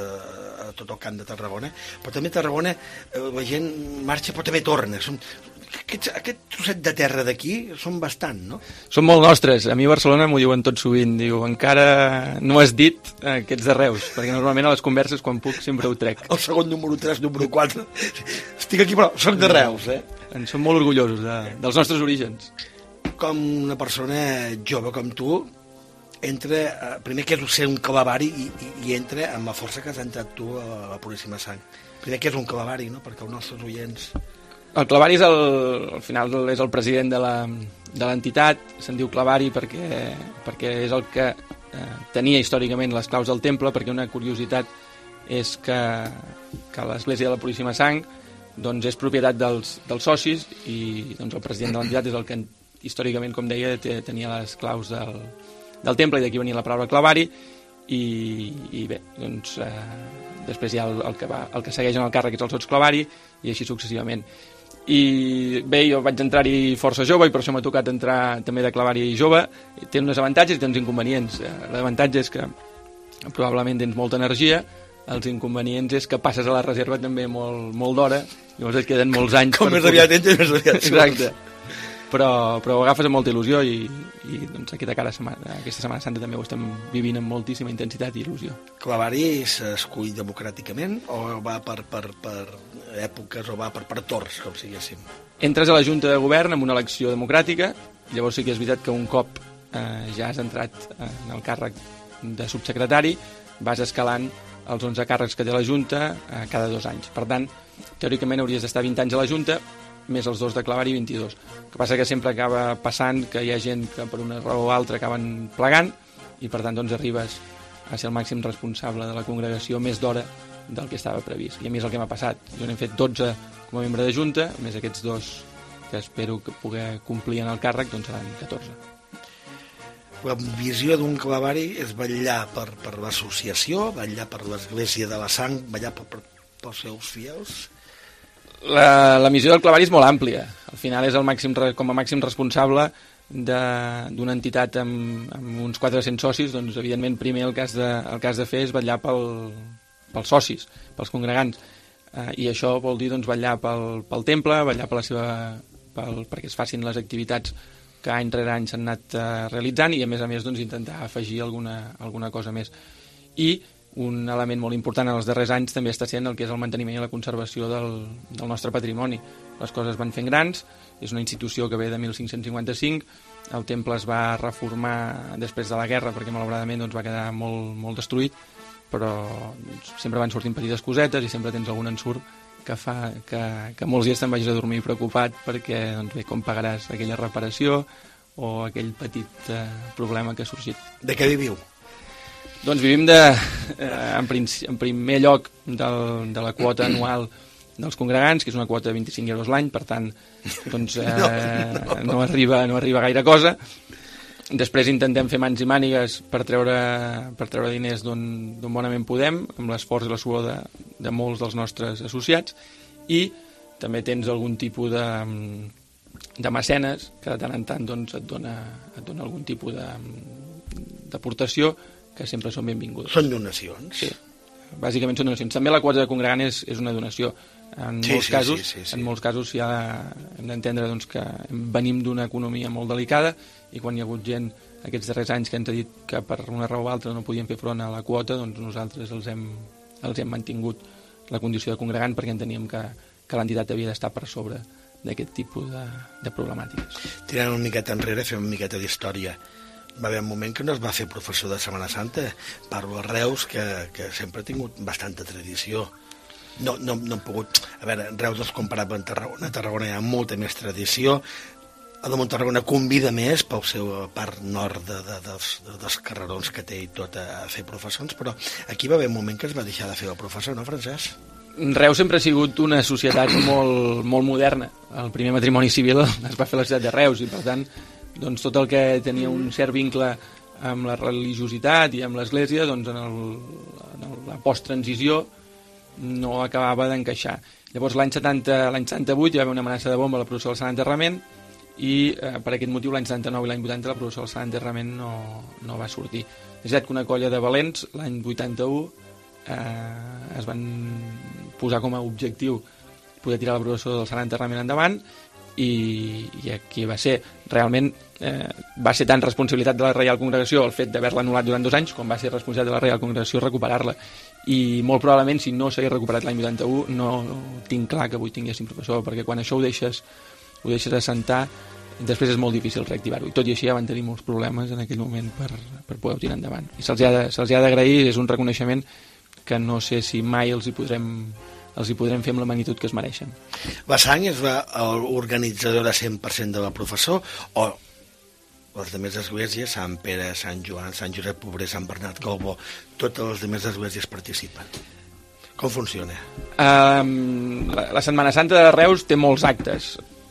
a tot el camp de Tarragona, però també a Tarragona la gent marxa però també torna. Som, aquest, aquest trosset de terra d'aquí són bastant, no? Són molt nostres. A mi a Barcelona m'ho diuen tot sovint. Diu, encara no has dit eh, que ets de Reus, perquè normalment a les converses, quan puc, sempre ho trec. El segon número tres, número quatre. Estic aquí, però soc de Reus, eh? En som molt orgullosos de, dels nostres orígens. Com una persona jove com tu, entra, eh, primer que és ser un clavari i, i, i entra amb la força que has entrat tu a la Puríssima Sang. Primer que és un clavari, no?, perquè els nostres oients... El clavari és el, al final és el president de la, de l'entitat, se'n diu clavari perquè, perquè és el que eh, tenia històricament les claus del temple, perquè una curiositat és que, que l'església de la Puríssima Sang doncs, és propietat dels, dels socis i doncs, el president de l'entitat és el que històricament, com deia, tenia les claus del, del temple, i d'aquí venia la paraula clavari, i, i bé, doncs eh, després hi ha el, el, que va, el que segueix en el càrrec, és el sots clavari, i així successivament. I bé, jo vaig entrar-hi força jove i per això m'ha tocat entrar també de clavari jove. Té uns avantatges i té uns inconvenients. L'avantatge és que probablement tens molta energia, els inconvenients és que passes a la reserva també molt, molt d'hora, llavors et queden molts anys. Com més aviat entres, més aviat surts. Exacte. Però, però ho agafes amb molta il·lusió i, i doncs, aquesta, cara setmana, aquesta Setmana Santa també ho estem vivint amb moltíssima intensitat i il·lusió. Clavari s'escull democràticament o va per, per, per èpoques o va per, per torns, com siguéssim? Entres a la Junta de Govern amb una elecció democràtica, llavors sí que és veritat que un cop eh, ja has entrat en el càrrec de subsecretari, vas escalant els onze càrrecs que té la Junta eh, cada dos anys. Per tant, teòricament hauries d'estar vint anys a la Junta, més els dos de clavari, vint-i-dos. El que passa que sempre acaba passant que hi ha gent que per una raó o altra acaben plegant i per tant doncs arribes a ser el màxim responsable de la congregació més d'hora del que estava previst. I a mi és el que m'ha passat. Jo n'he fet dotze com a membre de Junta, més aquests dos que espero que poder complir en el càrrec, doncs seran catorze. La visió d'un clavari és vetllar per, per l'associació, vetllar per l'Església de la Sang, vetllar per, per, pels seus fiels... La, la missió del clavari és molt àmplia. Al final és el màxim, com a màxim responsable d'una entitat amb, amb uns quatre-cents socis, doncs evidentment primer el que has de, el que has de fer és vetllar pel, pels socis, pels congregants. Eh, I això vol dir doncs, vetllar pel, pel temple, vetllar per la seva, pel, perquè es facin les activitats que any rere any s'han anat eh, realitzant i a més a més doncs, intentar afegir alguna, alguna cosa més. I un element molt important en els darrers anys també està sent el que és el manteniment i la conservació del, del nostre patrimoni. Les coses van fent grans, és una institució que ve de mil cinc-cents cinquanta-cinc, el temple es va reformar després de la guerra perquè malauradament doncs, va quedar molt, molt destruït però sempre van sortint petites cosetes i sempre tens algun ensurt que fa que, que molts dies te'n vagis a dormir preocupat perquè, doncs bé, com pagaràs aquella reparació o aquell petit eh, problema que ha sorgit. De què viviu? Doncs vivim de, eh, en, princi- en primer lloc del, de la quota anual dels congregants, que és una quota de vint-i-cinc euros l'any, per tant, doncs, eh, no, no. No, arriba, no arriba gaire cosa. Després intentem fer mans i mànigues per treure, per treure diners d'on bonament podem, amb l'esforç i la suor de, de molts dels nostres associats, i també tens algun tipus de, de mecenes que de tant en tant doncs, et, dona, et dona algun tipus d'aportació que sempre són benvingudes. Són donacions? Sí, bàsicament són donacions. També la quota de congregant és, és una donació. En, sí, molts, sí, casos, sí, sí, sí. en molts casos ja hem d'entendre doncs, que venim d'una economia molt delicada i quan hi ha hagut gent aquests darrers anys que ens ha dit que per una raó o altra no podien fer front a la quota, doncs nosaltres els hem, els hem mantingut la condició de congregant perquè enteníem que, que l'entitat havia d'estar per sobre d'aquest tipus de, de problemàtiques. Tirant una miqueta enrere, fem una miqueta d'història. Va haver un moment que no es va fer professor de Setmana Santa. Parlo a Reus, que, que sempre ha tingut bastanta tradició. No, no, no hem pogut... A veure, Reus és comparable amb Tarragona. A Tarragona hi ha molta més tradició. A damunt Tarragona convida més pel seu part nord de, de, dels, dels carrerons que té i tot a fer professors, però aquí va haver un moment que es va deixar de fer el professor, no, Francesc? Reus sempre ha sigut una societat molt, molt moderna. El primer matrimoni civil es va fer a la ciutat de Reus i, per tant, doncs, tot el que tenia un cert vincle amb la religiositat i amb l'Església, doncs, en, el, en el, la post-transició no acabava d'encaixar. Llavors l'any setanta, l'any setanta-vuit hi va haver una amenaça de bomba a la processó del Sant Enterrament i eh, per aquest motiu l'any setanta-nou i l'any vuitanta la processó del Sant Enterrament no, no va sortir. És veritat que una colla de valents l'any vuitanta-u eh, es van posar com a objectiu poder tirar la processó del Sant Enterrament endavant i, i aquí va ser realment eh, va ser tant responsabilitat de la Reial Congregació el fet d'haver-la anul·lat durant dos anys com va ser responsabilitat de la Reial Congregació recuperar-la i molt probablement si no s'hagués recuperat l'any vuitanta-u no, no tinc clar que avui tinguéssim professor perquè quan això ho deixes ho deixes assentar després és molt difícil reactivar-ho i tot i així ja van tenir molts problemes en aquell moment per, per poder-ho tirar endavant i se'ls ha, de, se'ls ha d'agrair, és un reconeixement que no sé si mai els hi podrem els hi podrem fer amb la magnitud que es mereixen. La Sang és l'organitzadora cent per cent de la professor o les demés esglésies, Sant Pere, Sant Joan, Sant Josep Obrer, Sant Bernat Calbó, totes les demés esglésies participen. Com funciona? Um, la, la Setmana Santa de Reus té molts actes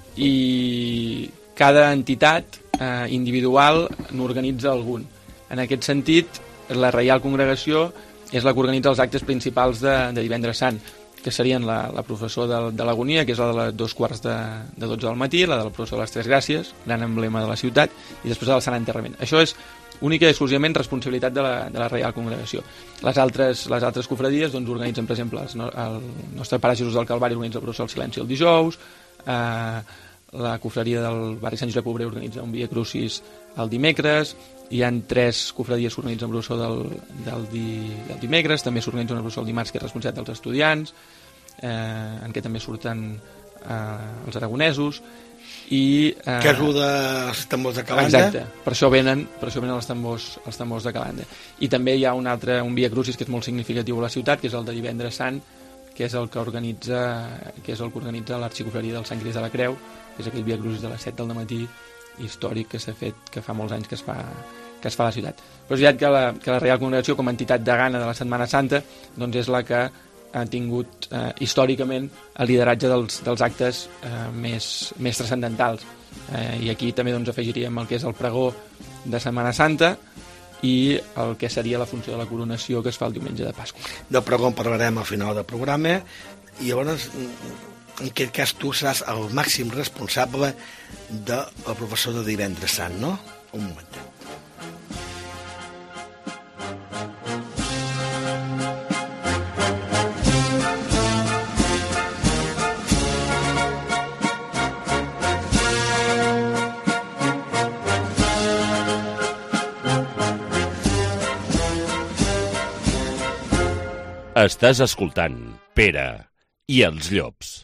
i cada entitat eh, individual n'organitza algun. En aquest sentit, la Reial Congregació és la que organitza els actes principals de, de Divendres Sant, que serien la, la professó de, de l'Agonia, que és la de les dos quarts de, de dotze del matí, la de la professó de les Tres Gràcies, gran emblema de la ciutat, i després del Sant Enterrament. Això és única i exclusivament responsabilitat de la, de la Reial Congregació. Les altres, les altres cofradies doncs, organitzen, per exemple, el, el nostre Pare Jesús del Calvari organitza la processó del Silenci el dijous, eh, la cofradia del barri Sant Josep Obrer organitza un Via Crucis el dimecres, hi ha tres cofradies que organitzen una processó del, del, di, del dimecres, també s'organitza una processó el dimarts que és responsabilitat dels estudiants, eh, en què també surten eh, els aragonesos i... Eh, que és el dels tambors de Calanda? Exacte, per això venen, per això venen els tambors, els tambors de Calanda. I també hi ha un altre, un Via Crucis que és molt significatiu a la ciutat, que és el de Divendres Sant, que és el que organitza, que és el que organitza l'Arxicofraria del Sant Crist de la Creu, que és aquell Via Crucis de les set del matí històric que s'ha fet, que fa molts anys que es fa, que es fa a la ciutat. Però és veritat que la, que la Reial Congregació, com a entitat degana de la Setmana Santa, doncs és la que ha tingut eh, històricament el lideratge dels, dels actes eh, més, més transcendentals. Eh, I aquí també doncs, afegiríem el que és el pregó de Setmana Santa i el que seria la funció de la coronació que es fa el diumenge de Pasqua. Del pregó en parlarem al final del programa i llavors... En aquest cas tu seràs el màxim responsable del professor de Divendres Sant, no? Un moment. Estàs escoltant Pere i els Llops.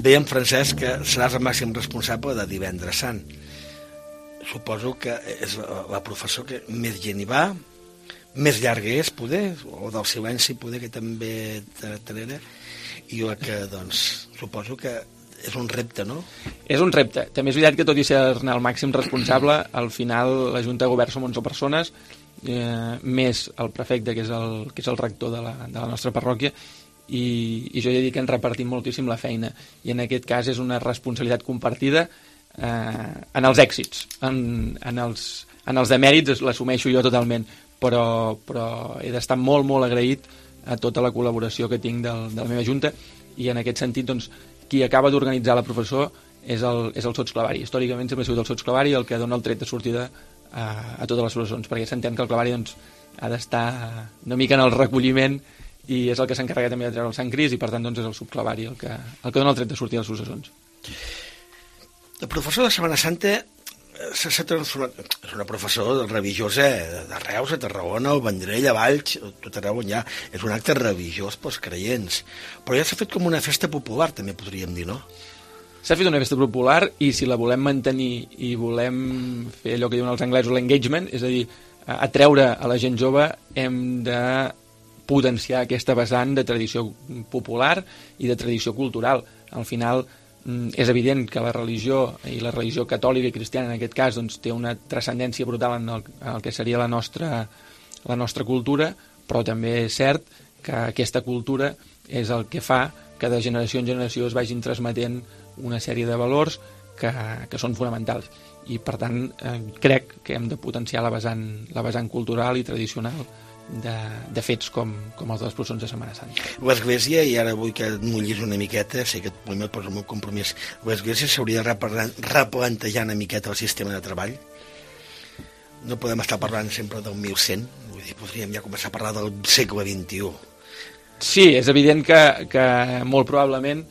Dèiem, Francesc, que seràs el màxim responsable de Divendres Sant. Suposo que és la professor que més gent hi va, més llarga és, poder, o del silenci, poder, que també t'era, i la que, doncs, suposo que és un repte, no? És un repte. També és veritat que, tot i ser-ne el màxim responsable, al final la Junta de Govern som onze persones, eh, més el prefecte, que és el, que és el rector de la, de la nostra parròquia, i, i jo he de dir que ens repartim moltíssim la feina. I en aquest cas és una responsabilitat compartida eh, en els èxits. En, en, els, en els demèrits l'assumeixo jo totalment, però, però he d'estar molt, molt agraït a tota la col·laboració que tinc del, de la meva Junta, i en aquest sentit, doncs, qui acaba d'organitzar la professor és el, és el Sots Clavari. Històricament sempre ha sigut el Sots Clavari el que dona el tret de sortida a, a totes les processons, perquè s'entén que el Clavari, doncs, ha d'estar una mica en el recolliment, i és el que s'encarrega també de treure el Sant Cris, i per tant, doncs, és el subclavari el que, el que dona el tret de sortida a les processons. El professor de Setmana Santa s'ha transformat, és una professora religiosa de Reus, a Tarragona, al Vendrell, a Valls, tot arreu on hi ha. És un acte religiós pels creients, però ja s'ha fet com una festa popular, també podríem dir, no? S'ha fet una festa popular, i si la volem mantenir i volem fer allò que diuen els anglesos, l'engagement, és a dir, atreure a la gent jove, hem de potenciar aquesta vessant de tradició popular i de tradició cultural. Al final, és evident que la religió, i la religió catòlica i cristiana en aquest cas, doncs, té una transcendència brutal en el, en el que seria la nostra, la nostra cultura, però també és cert que aquesta cultura és el que fa que de generació en generació es vagin transmetent una sèrie de valors que, que són fonamentals. I per tant, eh, crec que hem de potenciar la vessant, la vessant cultural i tradicional de, de fets com, com els de les processons de Setmana Santa. L'Església, i ara vull que et mullis una miqueta, sé que et poso el meu compromís, l'Església s'hauria de replantejar una miqueta el sistema de treball. No podem estar parlant sempre del mil cent, vull dir, podríem ja començar a parlar del segle vint-i-u. Sí, és evident que, que molt probablement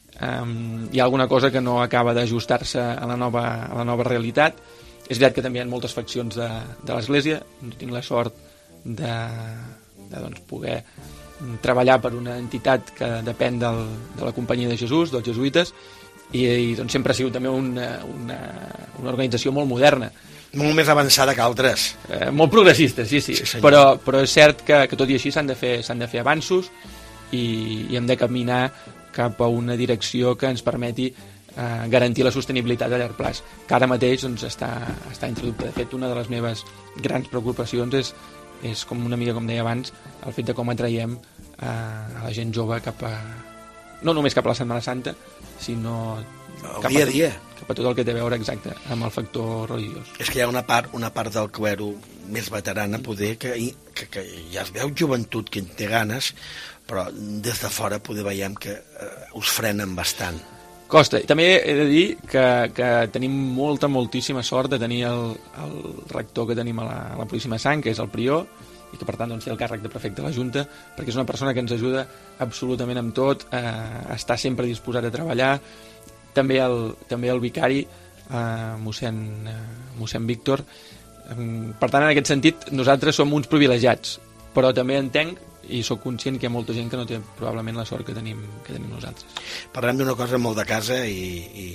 um, hi ha alguna cosa que no acaba d'ajustar-se a, la nova, a la nova realitat. És veritat que també hi ha moltes faccions de, de l'Església, no tinc la sort de, de doncs, poder treballar per una entitat que depèn del, de la Companyia de Jesús, dels jesuïtes, i, i doncs, sempre ha sigut també una, una, una organització molt moderna. Molt més avançada que altres. Eh, molt progressista, sí, sí, sí però, però és cert que, que tot i així s'han de fer, s'han de fer avanços, i, i hem de caminar cap a una direcció que ens permeti eh, garantir la sostenibilitat a llarg plaç, que ara mateix doncs, està, està entre dubte. De fet, una de les meves grans preocupacions és és com una mica, com deia abans, el fet de com atraiem eh, a la gent jove cap a... no només cap a la Setmana Santa, sinó cap, dia a dia. A tot, cap a tot el que té a veure exacte amb el factor religiós. És que hi ha una part, una part del clero més veterana, poder, que, que, que ja es veu joventut que en té ganes, però des de fora poder veiem que eh, us frenen bastant. Costa. També he de dir que, que tenim molta, moltíssima sort de tenir el, el rector que tenim a la, a la Puríssima Sang, que és el prior, i que per tant doncs, té el càrrec de prefecte de la Junta, perquè és una persona que ens ajuda absolutament amb tot, eh, està sempre disposat a treballar. També el, també el vicari, eh, mossèn, eh, mossèn Víctor. Eh, per tant, en aquest sentit, nosaltres som uns privilegiats, però també entenc i sóc conscient que hi ha molta gent que no té probablement la sort que tenim, que tenim nosaltres. Parlem d'una cosa molt de casa i, i,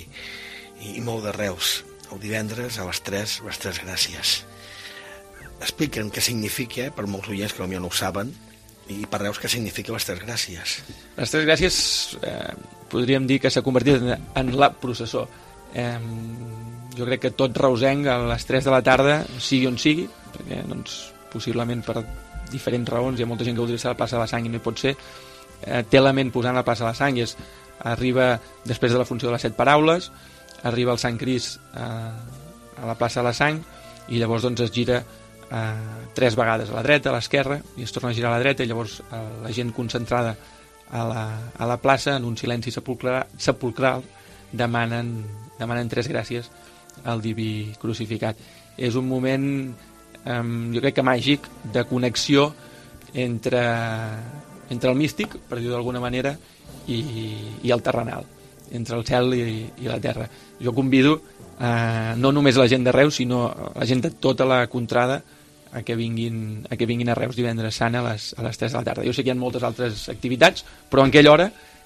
i molt de Reus. El divendres a les tres, les tres gràcies. Expliquen què significa, per molts oients que potser no ho saben, i per Reus què significa les tres gràcies. Les tres gràcies eh, podríem dir que s'ha convertit en, en la processó. Eh, jo crec que tot reusenc a les tres de la tarda, sigui on sigui, perquè doncs, possiblement per diferents raons, hi ha molta gent que utilitza la plaça de la Sang i no hi pot ser, eh, té la ment posant la plaça de la Sang, i es, arriba després de la funció de les set paraules, arriba el Sant Cris eh, a la plaça de la Sang, i llavors doncs, es gira eh, tres vegades a la dreta, a l'esquerra, i es torna a girar a la dreta, i llavors eh, la gent concentrada a la, a la plaça, en un silenci sepulcral, sepulcral demanen, demanen tres gràcies al Diví crucificat. És un moment Um, jo crec que màgic, de connexió entre, entre el místic, per dir-ho d'alguna manera, i, i el terrenal, entre el cel i, i la terra. Jo convido uh, no només la gent de Reus, sinó la gent de tota la contrada a que vinguin a, que vinguin a Reus divendres sant a les, a les tres de la tarda. Jo sé que hi ha moltes altres activitats, però en aquella hora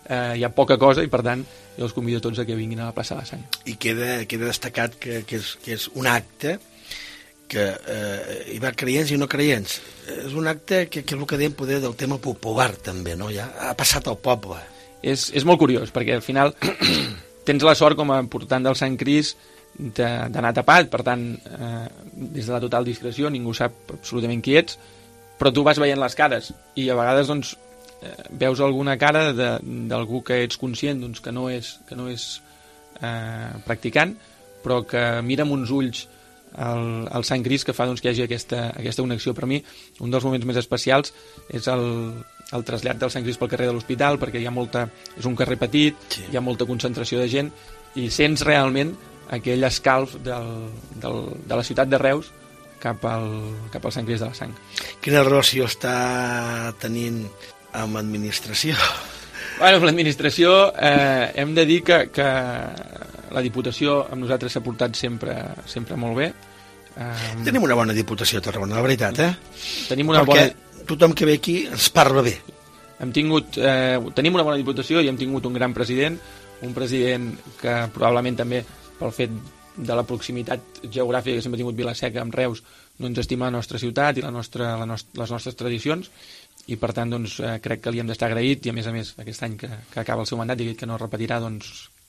eh, hi ha poca cosa i per tant jo els convido a tots a que vinguin a la plaça de la Sang. I queda, queda destacat que, que, és, que és un acte que eh, hi va creients i no creients. És un acte que, que és el que dèiem poder del tema popular també, no? Ja ha passat al poble. És, és molt curiós, perquè al final tens la sort com a portant del Sant Crist d'anar tapat, per tant, eh, des de la total discreció, ningú sap absolutament qui ets, però tu vas veient les cares, i a vegades doncs, eh, veus alguna cara d'algú que ets conscient doncs, que no és, que no és eh, practicant, però que mira amb uns ulls el, el Sant Crist que fa doncs, que hi hagi aquesta, aquesta connexió. Per mi, un dels moments més especials és el, el trasllat del Sant Crist pel carrer de l'Hospital, perquè hi ha molta, és un carrer petit, sí. Hi ha molta concentració de gent, i sents realment aquell escalf del, del, de la ciutat de Reus cap al, cap al Sant Crist de la Sang. Quina relació està tenint amb l'administració? Bueno, amb l'administració eh, hem de dir que, que la Diputació amb nosaltres s'ha portat sempre, sempre molt bé. Eh, tenim una bona Diputació a Tarragona, la veritat, eh? Tenim una Perquè bona... tothom que ve aquí ens parla bé. Hem tingut, eh, tenim una bona Diputació i hem tingut un gran president, un president que probablement també pel fet de la proximitat geogràfica que sempre ha tingut Vila-seca amb Reus, doncs estima la nostra ciutat i la nostra, la nost les nostres tradicions, i per tant doncs, eh, crec que li hem d'estar agraït, i a més a més aquest any que, que acaba el seu mandat i que no repetirà, doncs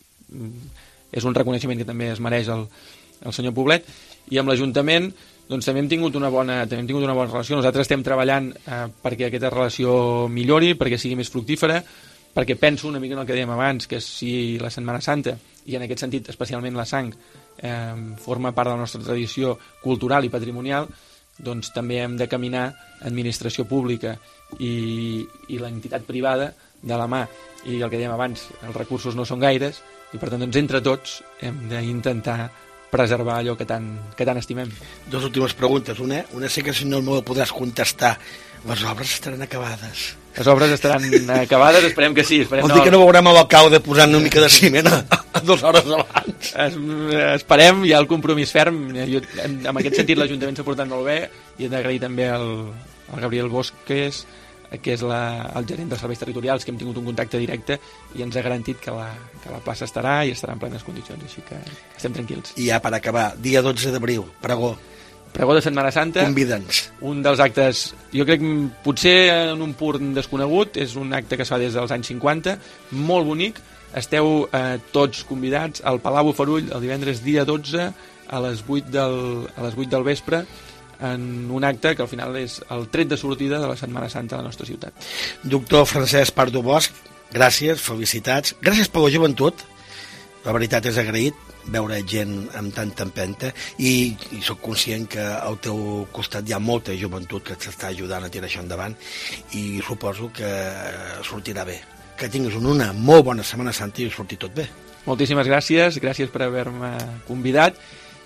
és un reconeixement que també es mereix el, el senyor Poblet. I amb l'Ajuntament doncs també hem tingut una bona, també hem tingut una bona relació. Nosaltres estem treballant eh, perquè aquesta relació millori, perquè sigui més fructífera, perquè penso una mica en el que dèiem abans, que si la Setmana Santa, i en aquest sentit especialment la Sang, eh, forma part de la nostra tradició cultural i patrimonial, doncs també hem de caminar administració pública i, i l'entitat privada de la mà, i el que dèiem abans, els recursos no són gaires, i per tant doncs, entre tots hem d'intentar preservar allò que tant, que tant estimem. Dos últimes preguntes. Una, una sé que si no me la podràs contestar. Les obres estaran acabades? Les obres estaran acabades, esperem que sí. Esperem, Vol dir no... que no veurem a l'alcalde posant una mica de ciment a, a dues hores abans. Es, esperem, hi ha el compromís ferm. Jo, en, en aquest sentit l'Ajuntament s'ha portat molt bé, i hem d'agrair també al, al Gabriel Bosques, que és la, el gerent dels serveis territorials, que hem tingut un contacte directe i ens ha garantit que la, que la plaça estarà i estarà en plenes condicions, així que estem tranquils. I ja per acabar, dia dotze d'abril, pregó. Pregó de Setmana Santa. Convida'ns. Un dels actes, jo crec que potser en un pur desconegut, és un acte que es fa des dels anys cinquanta, molt bonic. Esteu eh, tots convidats al Palau Bofarull el divendres dia dotze a les vuit del, a les vuit del vespre, en un acte que al final és el tret de sortida de la Setmana Santa a la nostra ciutat. Doctor Francesc Pardo Bosch, gràcies, felicitats, gràcies per la joventut, la veritat és agraït veure gent amb tanta empenta, i, i sóc conscient que al teu costat hi ha molta joventut que t'està ajudant a tirar això endavant, i suposo que sortirà bé. Que tinguis una molt bona Setmana Santa i surti tot bé. Moltíssimes gràcies, gràcies per haver-me convidat,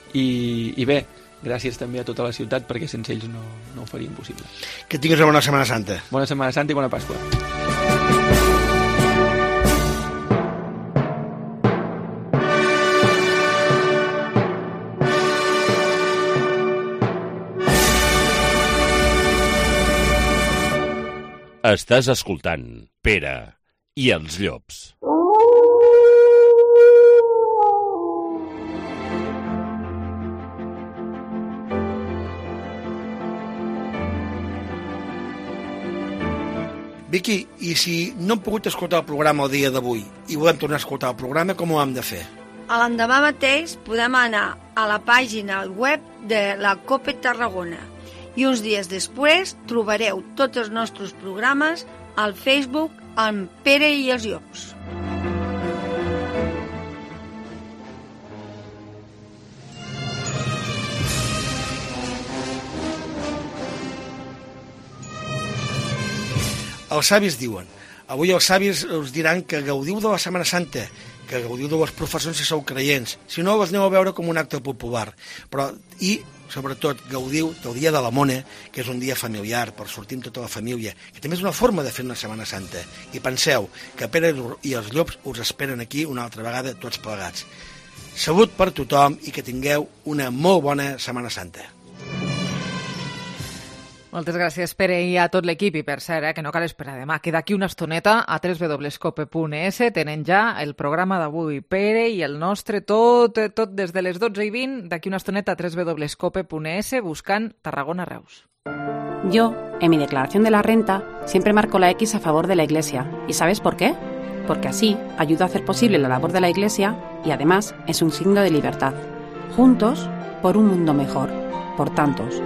i, i bé, gràcies també a tota la ciutat, perquè sense ells no, no ho farien possible. Que tinguis una bona Setmana Santa. Bona Setmana Santa i bona Pasqua. Estàs escoltant Pere i els Llops. Vicky, i si no hem pogut escoltar el programa el dia d'avui i volem tornar a escoltar el programa, com ho hem de fer? A l'endemà mateix podem anar a la pàgina web de la COPE Tarragona, i uns dies després trobareu tots els nostres programes al Facebook amb Pere i els Llops. Els savis diuen, avui els savis us diran que gaudiu de la Setmana Santa, que gaudiu de les professions si sou creients, si no les aneu a veure com un acte popular, però i sobretot gaudiu del dia de la Mona, que és un dia familiar per sortir amb tota la família, que també és una forma de fer una Setmana Santa, i penseu que Pere i els Llops us esperen aquí una altra vegada tots plegats. Salut per tothom i que tingueu una molt bona Setmana Santa. Moltes gràcies, Pere, i a tot l'equip. I per cert, eh, que no cal esperar demà, que d'aquí una estoneta a w w w punt cope punt e s tenen ja el programa d'avui. Pere i el nostre, tot, tot des de les dotze i vint, d'aquí una estoneta a w w w punt cope punt e s buscant Tarragona-Reus. Yo, en mi declaración de la renta, siempre marco la X a favor de la Iglesia. ¿Y sabes por qué? Porque así ayuda a hacer posible la labor de la Iglesia y además es un signo de libertad. Juntos, por un mundo mejor. Por tantos.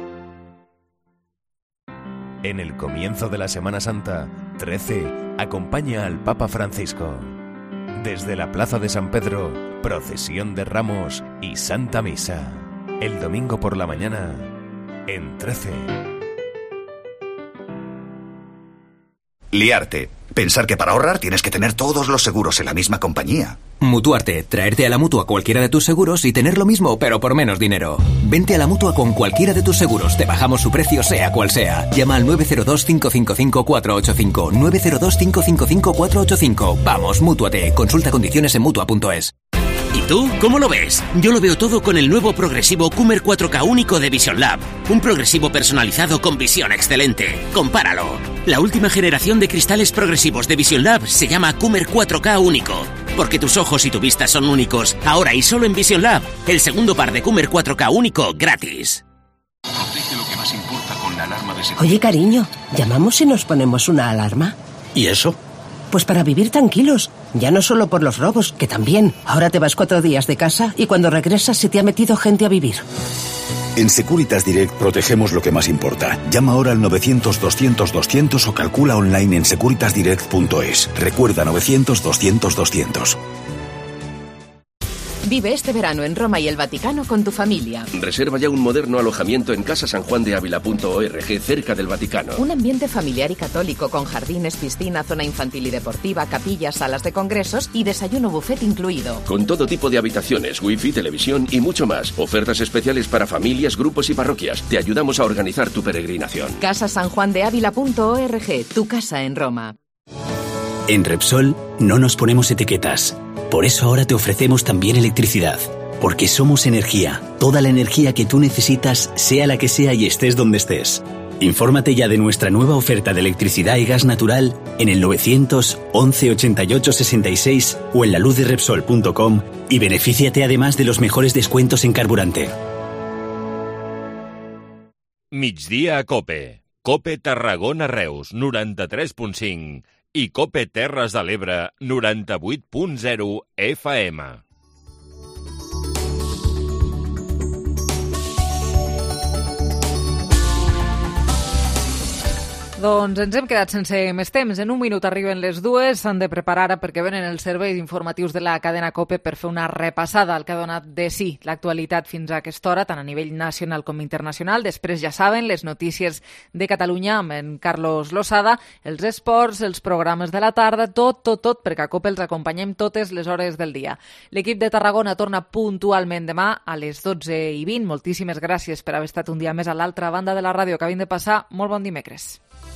En el comienzo de la Semana Santa, trece acompaña al Papa Francisco. Desde la Plaza de San Pedro, procesión de Ramos y Santa Misa. El domingo por la mañana, en trece. Liarte. Pensar que para ahorrar tienes que tener todos los seguros en la misma compañía. Mutuarte. Traerte a la Mutua cualquiera de tus seguros y tener lo mismo, pero por menos dinero. Vente a la Mutua con cualquiera de tus seguros. Te bajamos su precio, sea cual sea. Llama al nueve cero dos, cinco cinco cinco, cuatro ocho cinco. nueve cero dos, cinco cinco cinco, cuatro ocho cinco. Vamos, Mútuate. Consulta condiciones en Mutua punto es. ¿Y tú cómo lo ves? Yo lo veo todo con el nuevo progresivo Coomer cuatro K único de Vision Lab. Un progresivo personalizado con visión excelente. Compáralo. La última generación de cristales progresivos de Vision Lab se llama Coomer cuatro K único. Porque tus ojos y tu vista son únicos. Ahora y solo en Vision Lab. El segundo par de Coomer cuatro K único gratis. Protege lo que más importa con la alarma de seguridad. Oye, cariño, ¿llamamos y nos ponemos una alarma? ¿Y eso? Pues para vivir tranquilos, ya no solo por los robos, que también. Ahora te vas cuatro días de casa y cuando regresas se te ha metido gente a vivir. En Securitas Direct protegemos lo que más importa. Llama ahora al novecientos, doscientos, doscientos o calcula online en securitas direct punto es. Recuerda novecientos, doscientos, doscientos. Vive este verano en Roma y el Vaticano con tu familia. Reserva ya un moderno alojamiento en casa san juan de ávila punto org, cerca del Vaticano. Un ambiente familiar y católico con jardines, piscina, zona infantil y deportiva, capillas, salas de congresos y desayuno buffet incluido. Con todo tipo de habitaciones, wifi, televisión y mucho más. Ofertas especiales para familias, grupos y parroquias. Te ayudamos a organizar tu peregrinación. casa san juan de ávila punto org, tu casa en Roma. En Repsol no nos ponemos etiquetas. Por eso ahora te ofrecemos también electricidad. Porque somos energía. Toda la energía que tú necesitas, sea la que sea y estés donde estés. Infórmate ya de nuestra nueva oferta de electricidad y gas natural en el novecientos, once, ochenta y ocho, sesenta y seis o en la luz de repsol punto com y benefíciate además de los mejores descuentos en carburante. Migdia a Cope. Cope Tarragona-Reus, noranta-tres punt cinc. I Cope Terres de l'Ebre, noranta-vuit punt zero F M. Doncs ens hem quedat sense més temps. En un minut arriben les dues. S'han de preparar ara perquè venen els serveis informatius de la cadena COPE per fer una repassada al que ha donat de sí l'actualitat fins a aquesta hora, tant a nivell nacional com internacional. Després, ja saben, les notícies de Catalunya amb en Carlos Losada, els esports, els programes de la tarda, tot, tot, tot, perquè a COPE els acompanyem totes les hores del dia. L'equip de Tarragona torna puntualment demà a les dotze i vint. Moltíssimes gràcies per haver estat un dia més a l'altra banda de la ràdio. Acabin de passar molt bon dimecres.